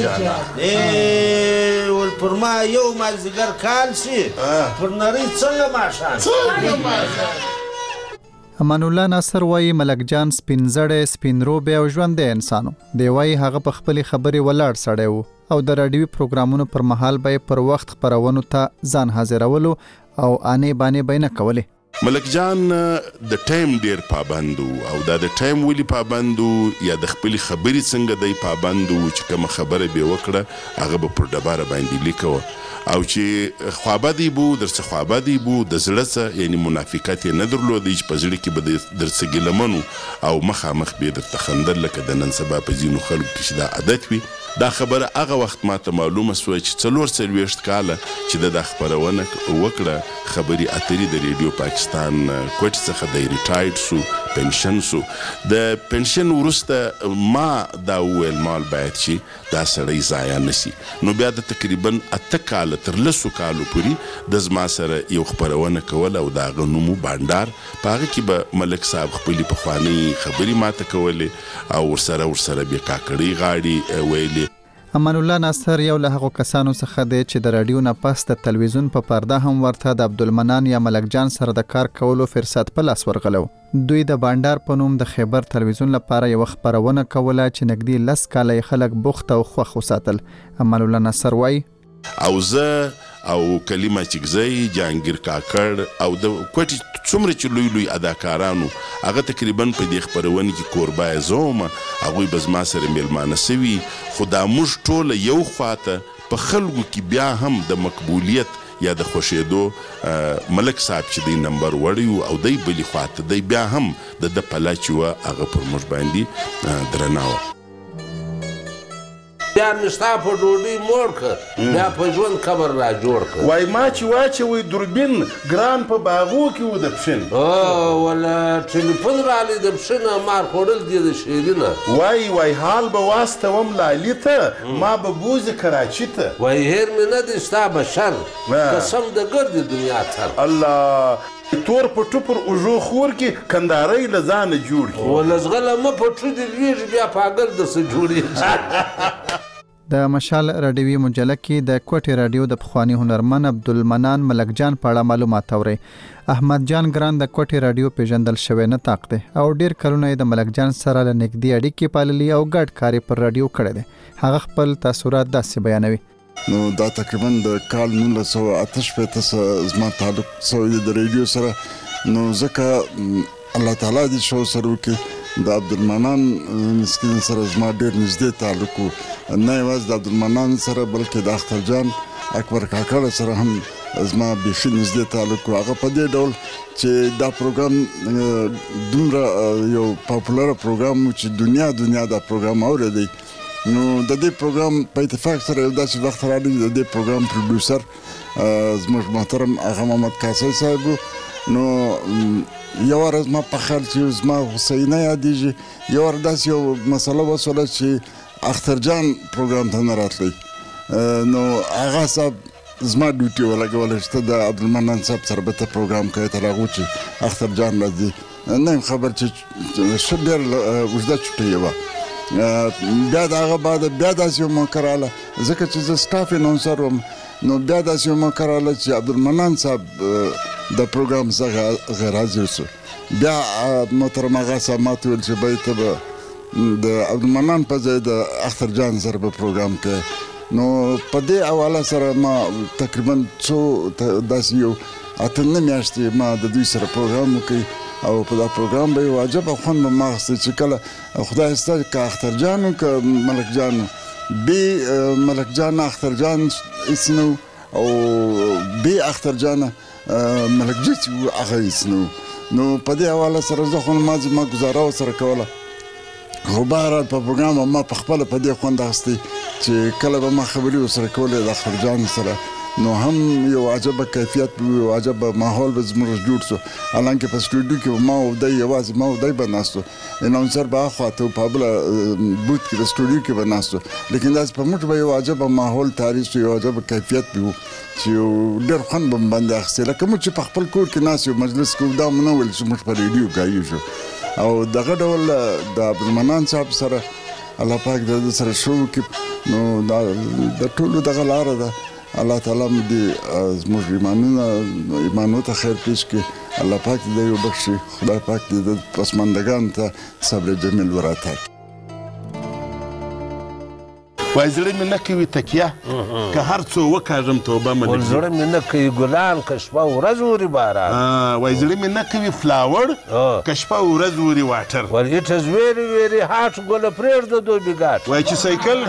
جانان ول پر ما یو مازدیګر کال سي پر نړۍ څنګه ماښام څنګه ماښام. امان الله ناصر وایي ملک جان سپین زړی سپین روبی او ژوندی انسانو. دی وایي هغه په خپلې خبرې ولاړ سړی و او د راډیوي پروګرامونو پر مهال به پر وخت خپرونو ته ځان حاضرولو او انې بانې به نه کولې. ملک جان د ټایم ډیر پابند او دا د ټایم ولې پابند یا د خپلې خبرې څنګه دی پابند چې کومه خبره به وکړه هغه به پر ډبره باندې لیکوه او چې خوابدي بو درڅه خوابدي بو د زړه څه یعنی منافقت یې نه درلودی چې په زړه کې به درڅه ګیلمنو او مخامخ به درته خندل لکه د نن سبا په ځینو خلکو کې چې دا عادت وي. دا خبره هغه وخت ماته معلومه سوه چې څلور څلوېښت کاله چې د دا خپرونه وکړه خبري اتري د ریډیو پاکستان کوټې څخه دی ریټایرډ سو پنشن سو. د پنشن وروسته ما دا وویل مال باید چې دا سړی ضایع نشي. نو بیا د تقریبا اته کاله تر لسو کالو پورې د زما سره یو خپرونه کول او د هغه نوم و بانډار. په هغه کې به ملک صاحب خپلې پخوانۍ خبرې ماته کولې او ورسره ورسره بیا کاکړۍ غاړې ویلې. امان الله ناصر یو له هغو کسانو څخه دی چې د راډیو نه پس د تلویزیون په پرده هم ورته د عبدالمنان یا ملک جان سره د کار کولو فرصت په لاس ورغلو. دوی د بانډار په نوم د خیبر تلویزیون لپاره یو خبرونه کوله چې نږدې لس کاله خلک بوخت او خوښ وساتل. امان الله ناصر وایي او زه او کلیمه چکزی جهانگیر کاکړ او د کوټې څومره چې لوی لوی اداکارانو هغه تقریبا په دې خپرونې کې کوربای زوم هغوی به زما سره میلمانه سوي خو دا موږ ټوله یو خواته په خلکو کې بیا هم د مقبولیت یا د خوښېدو ملک صاحب چې دی نمبر وړی او دی بلې خواته دی بیا هم د ده پله چې وه هغه پر موږ باندې درنه وه. بیا مې ستا په ډوډۍ موړ کړه بیا په ژوند قبر را جوړ کړه وای ما چې واچوئ دوربین ګران په باغو کې و د پښین ولا ټلیفون رالی د پښینه مار خوړل دي د شیرینه وای وای حال به واستوم لالي ته ما به بوزي کراچي ته وای هیر مې نه دی ستا بشر قسم د ګردې دنیا تر الله تور په ټوپر اوژو خور کې کندارۍ له ځانه جوړ کړي ولزغله مه په ټو دې لویږي بیا پاګل درسه جوړېږي د مشال رادیوي مجله کې د کوټې رادیو د پخوانی هنرمن عبدالمنان ملک جان په اړه معلومات اوري. احمد جان ګران د کوټې رادیو پیژندل شوی نه تاق دی او ډیر کلونه د ملک جان سره له نږدې اړیکې پاللي او ګډ کار پر رادیو کړی دی. هغه خپل تاثرات داسې بیانوي. نو دا تقریبا د کال نولس سوه اته شپېته سره زما تعلق شوی د رادیو سره نو ځکه الله تعالی دې شو سره وکړي د عبدالمنان مسکین سره زما ډېر نږدې تعلق و نه یوازې د عبدالمنان سره بلکې د اختر جان اکبر کاکړ سره هم زما بیخي نږدې تعلق و. هغه په دې ډول چې دا پروګرام دومره یو پاپولره پروګرام و چې دنیا دنیا دا پروګرام اورېدی نو د دې پروګرام په اتفاق سره یو داسې وخت راغلی د دې پروګرام پروډوسر زموږ محترم هغه محمد کاسي صاحب نو یو ورځ ما په خیال چې زما حسینه یادېږي یو ورځ داسې یو مسله وسوله چې اختر جان پروګرام ته نه راتلی نو هغه صاحب زما ډیوټي ولګوله چې ته د عبدالمنان صاحب سره به ته پروګرام کوې تر هغو چې اختر جان راځي نه یم خبر چې ښه ډېر اوږده چوټۍ وه بیا د هغه بعد بیا داسې یو موقع راغله ځکه چې زه سټاف اناونسر وم نو بیا داسې یو موقع راغله چې عبدالمنان صاحب د پروګرام څخه غیر حاضر شو بیا محترم هغه صاحب ما ته ویل چې بای ته به د عبدالمنان په ځای د اختر جان سره به پروګرام کوې نو په دې حواله سره ما تقریبا څو داسې یو اته نه میاشتې ما د دوی سره پروګرام وکړی او په دا پروګرام به یو عجبه خوند به ما اخیستی چې کله خدای سته که اختر جان و که ملک جان بی ملک جان اختر جان هیڅ نه او بی اختر جان ملک جی چې و هغه هیڅ نه نو په دې حواله سره زه خو ما ما ګزاره ورسره کوله خو بهرحال په پروګرام ما په خپله په دې خوند اخیستی چې کله به ما خبرې ورسره کولې د اختر جان سره نو هم یو عجبه کیفیت یو عجبه ماحول به زموږ جوړ شو حالانکه په سټوډیو کې ما او دی یوازې ما او دی به ناستو اناونسر به اخواته په بله بوت کې په سټوډیو کې به ناستو لیکن داسې په موږ به یو عجبه ماحول تاریخ شو یو عجبه کیفیت به و چې یو ډېر خوند به م باندې اخیستې لکه موږ چې په خپل کور کې ناست یو مجلس کې دا مو نه ویل چې موږ په ریډیو ګایو او دغه ډول د عبدالمنان صاحب سره الله پاک د ده سره شو کې نو دا د ټولو دغه لاره ده الله تعالی دې زموږ ایمانونه ایمانو ته خیر پیش کړي الله پاک دې یو بخشي خدای پاک دې د پسماندګانو ته صبر جمیل ورعطا کړي وای زړه مې نه کوي تکیه که هر څو وکاږم توبه مې ول زړه مې نه کوي ګلان که شپه ورځ وري باران وای زړه مې نه کوي فلاور که شپه ورځ وري واټر ول it is very very hot ګله پرېږده دوبي ګاټ وای چې سایکل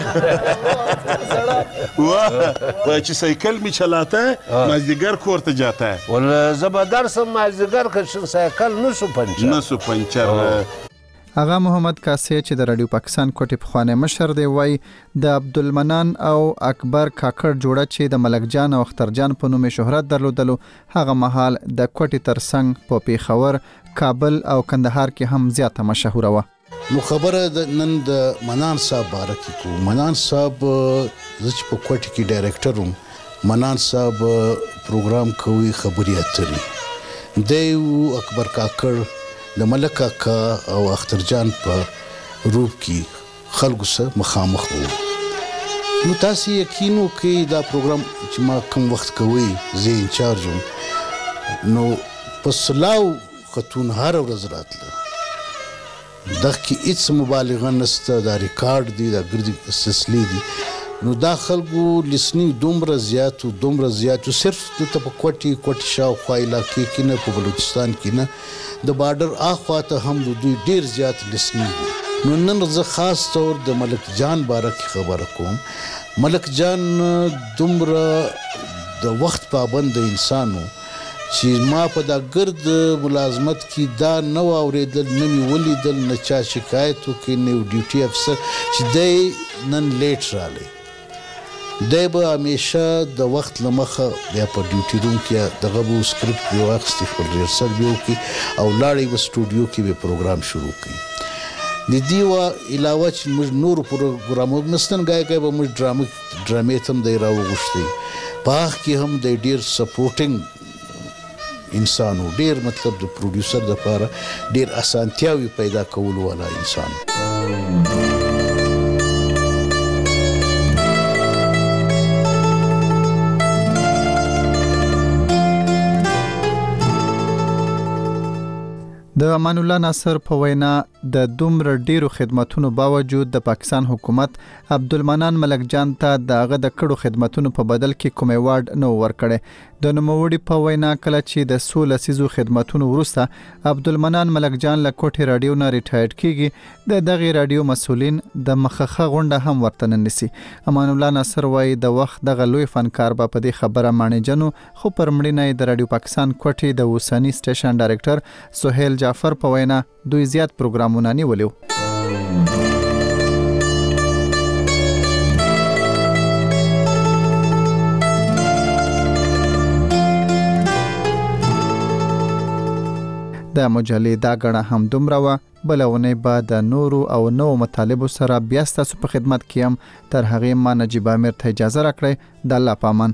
وای چې سایکل مې چلاته مازدیګر کور ته جاته ول زه به درسم مازدیګر که سایکل نسو پنچر نسو پنچر هغه محمد کاسي چې د رادیو پاکستان کوټې پخوانی مشر دی وای د عبدالمنان او اکبر کاکړ جوړه چې د ملک جان او اختر جان په نوم شهرت درلودلو هغه مهال د کوټې ترڅنګ په پیښور کابل او کندهار کې هم زیاته مشهوره وه. نو خبره د نن د منان صاحب باره کې کوو. منان صاحب زه چې په کوټې کې ډایرکټر وم منان صاحب پروګرام کوي خبرې اترې دی اکبر کاکړ د ملک کاکا او اختر جان په روپ کې خلکو سره مخامخ وو. نو تاسو یقین وکړئ دا پروګرام چې ما کوم وخت کوي زه انچارج وم نو په سلاو خاتون هر ورځ راتله دغه کې هیڅ مبالغه نشته دا ریکارډ دی دا ګردي سلسلې دي نو دا خلکو لسنی دومره زیات او دومره زیات صرف د په کوټي کوټي شاوخوا علاقې کې نه په بلوچستان کې نه د بارډر اخوا ته هم دوی ډیر زیات لسنی دي. نو نن زه خاص طور د ملک جان باره کې خبره کوم. ملک جان دومره د وخت پابند انسانو چې ما په دا ګرد ملازمت کې دا نه واورېدل نه مې ولیدل نه چا شکایت وکړي نه ډیوټي افسر چې دی نن لیټ رالی دی به همیشه د وخت له مخه بیا په ډیوټي روم کې دغه به سکرپټ به واخیستې خپل ریهرسل به وکړي او لاړې به سټوډیو کې به پروګرام شروع کړي د دې و علاوه چې موږ نورو پروګرامو مثلا ګای ګای به موږ ډرامه ډرامې ته هم دی راوغوښتې په هغه کې هم دی ډېر سپورټینګ انسان و ډېر مطلب د پروډیوسر دپاره ډېر اسانتیاوې پیدا کولو والا انسان د امان الله ناصر په وینا د دومره ډیرو خدماتونو باوجود د پاکستان حکومت عبدالمنان ملک جان ته دغه د کړو خدماتونو په بدل کې کوم ایوارډ نو ورکړي د نوموړي په وینا کله چې د سو لسیزو خدماتونو وروسته عبدالمنان ملک جان له کوټې رادیو نه ریټایر کیږي د دغه رادیو مسولین د مخخه غونډه هم ورته ننسي امان الله ناصر وایي د وخت دغه لوی فنکار په دې خبره مانې جنو خو پر مړینه د رادیو پاکستان کوټې د اوسنی سټیشن ډایرکټر سهیل جعفر په وینا دوی زیات پروګرامونه نیولیو د مجلې دا غړه هم دومره و بلونه بعد د نورو او نو مطالبو سره بیا ستاسو په خدمت کې هم تر هغه ما نجیب امیر ته اجازه راکړئ د الله پامان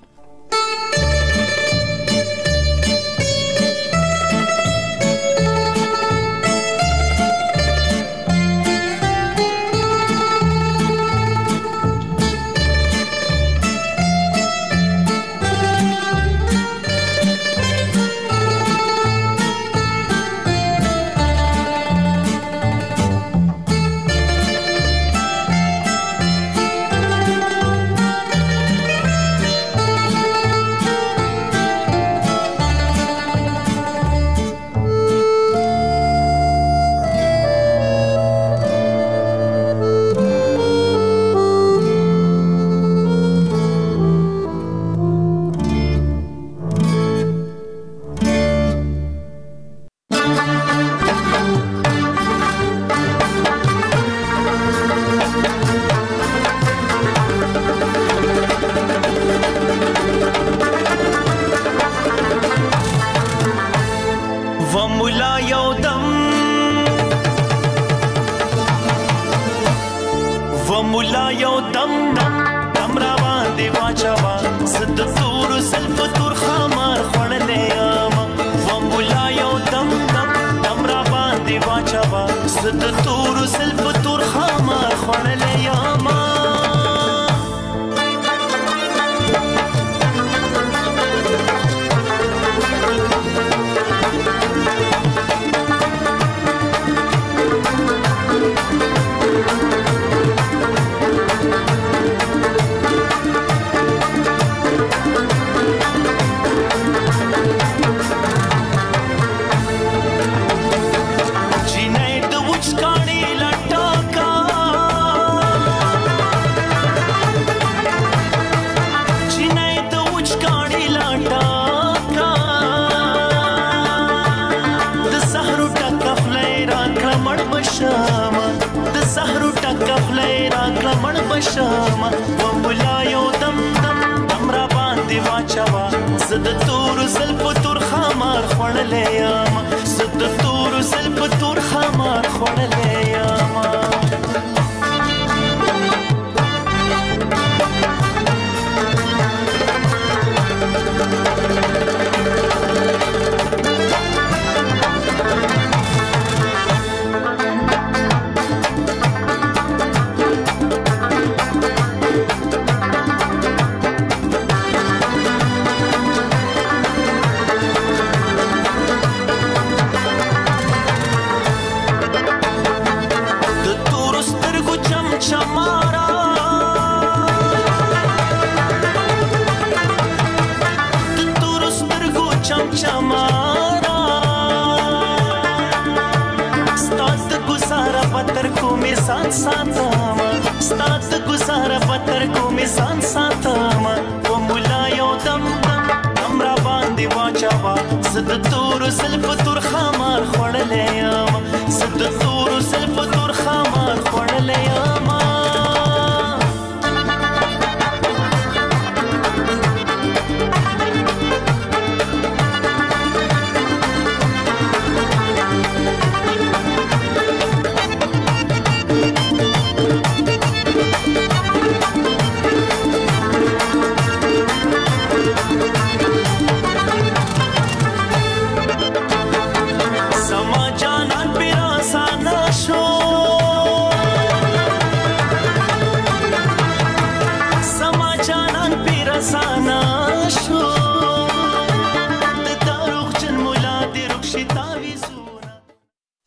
زد تور سلف تور خمار خړلې یم زد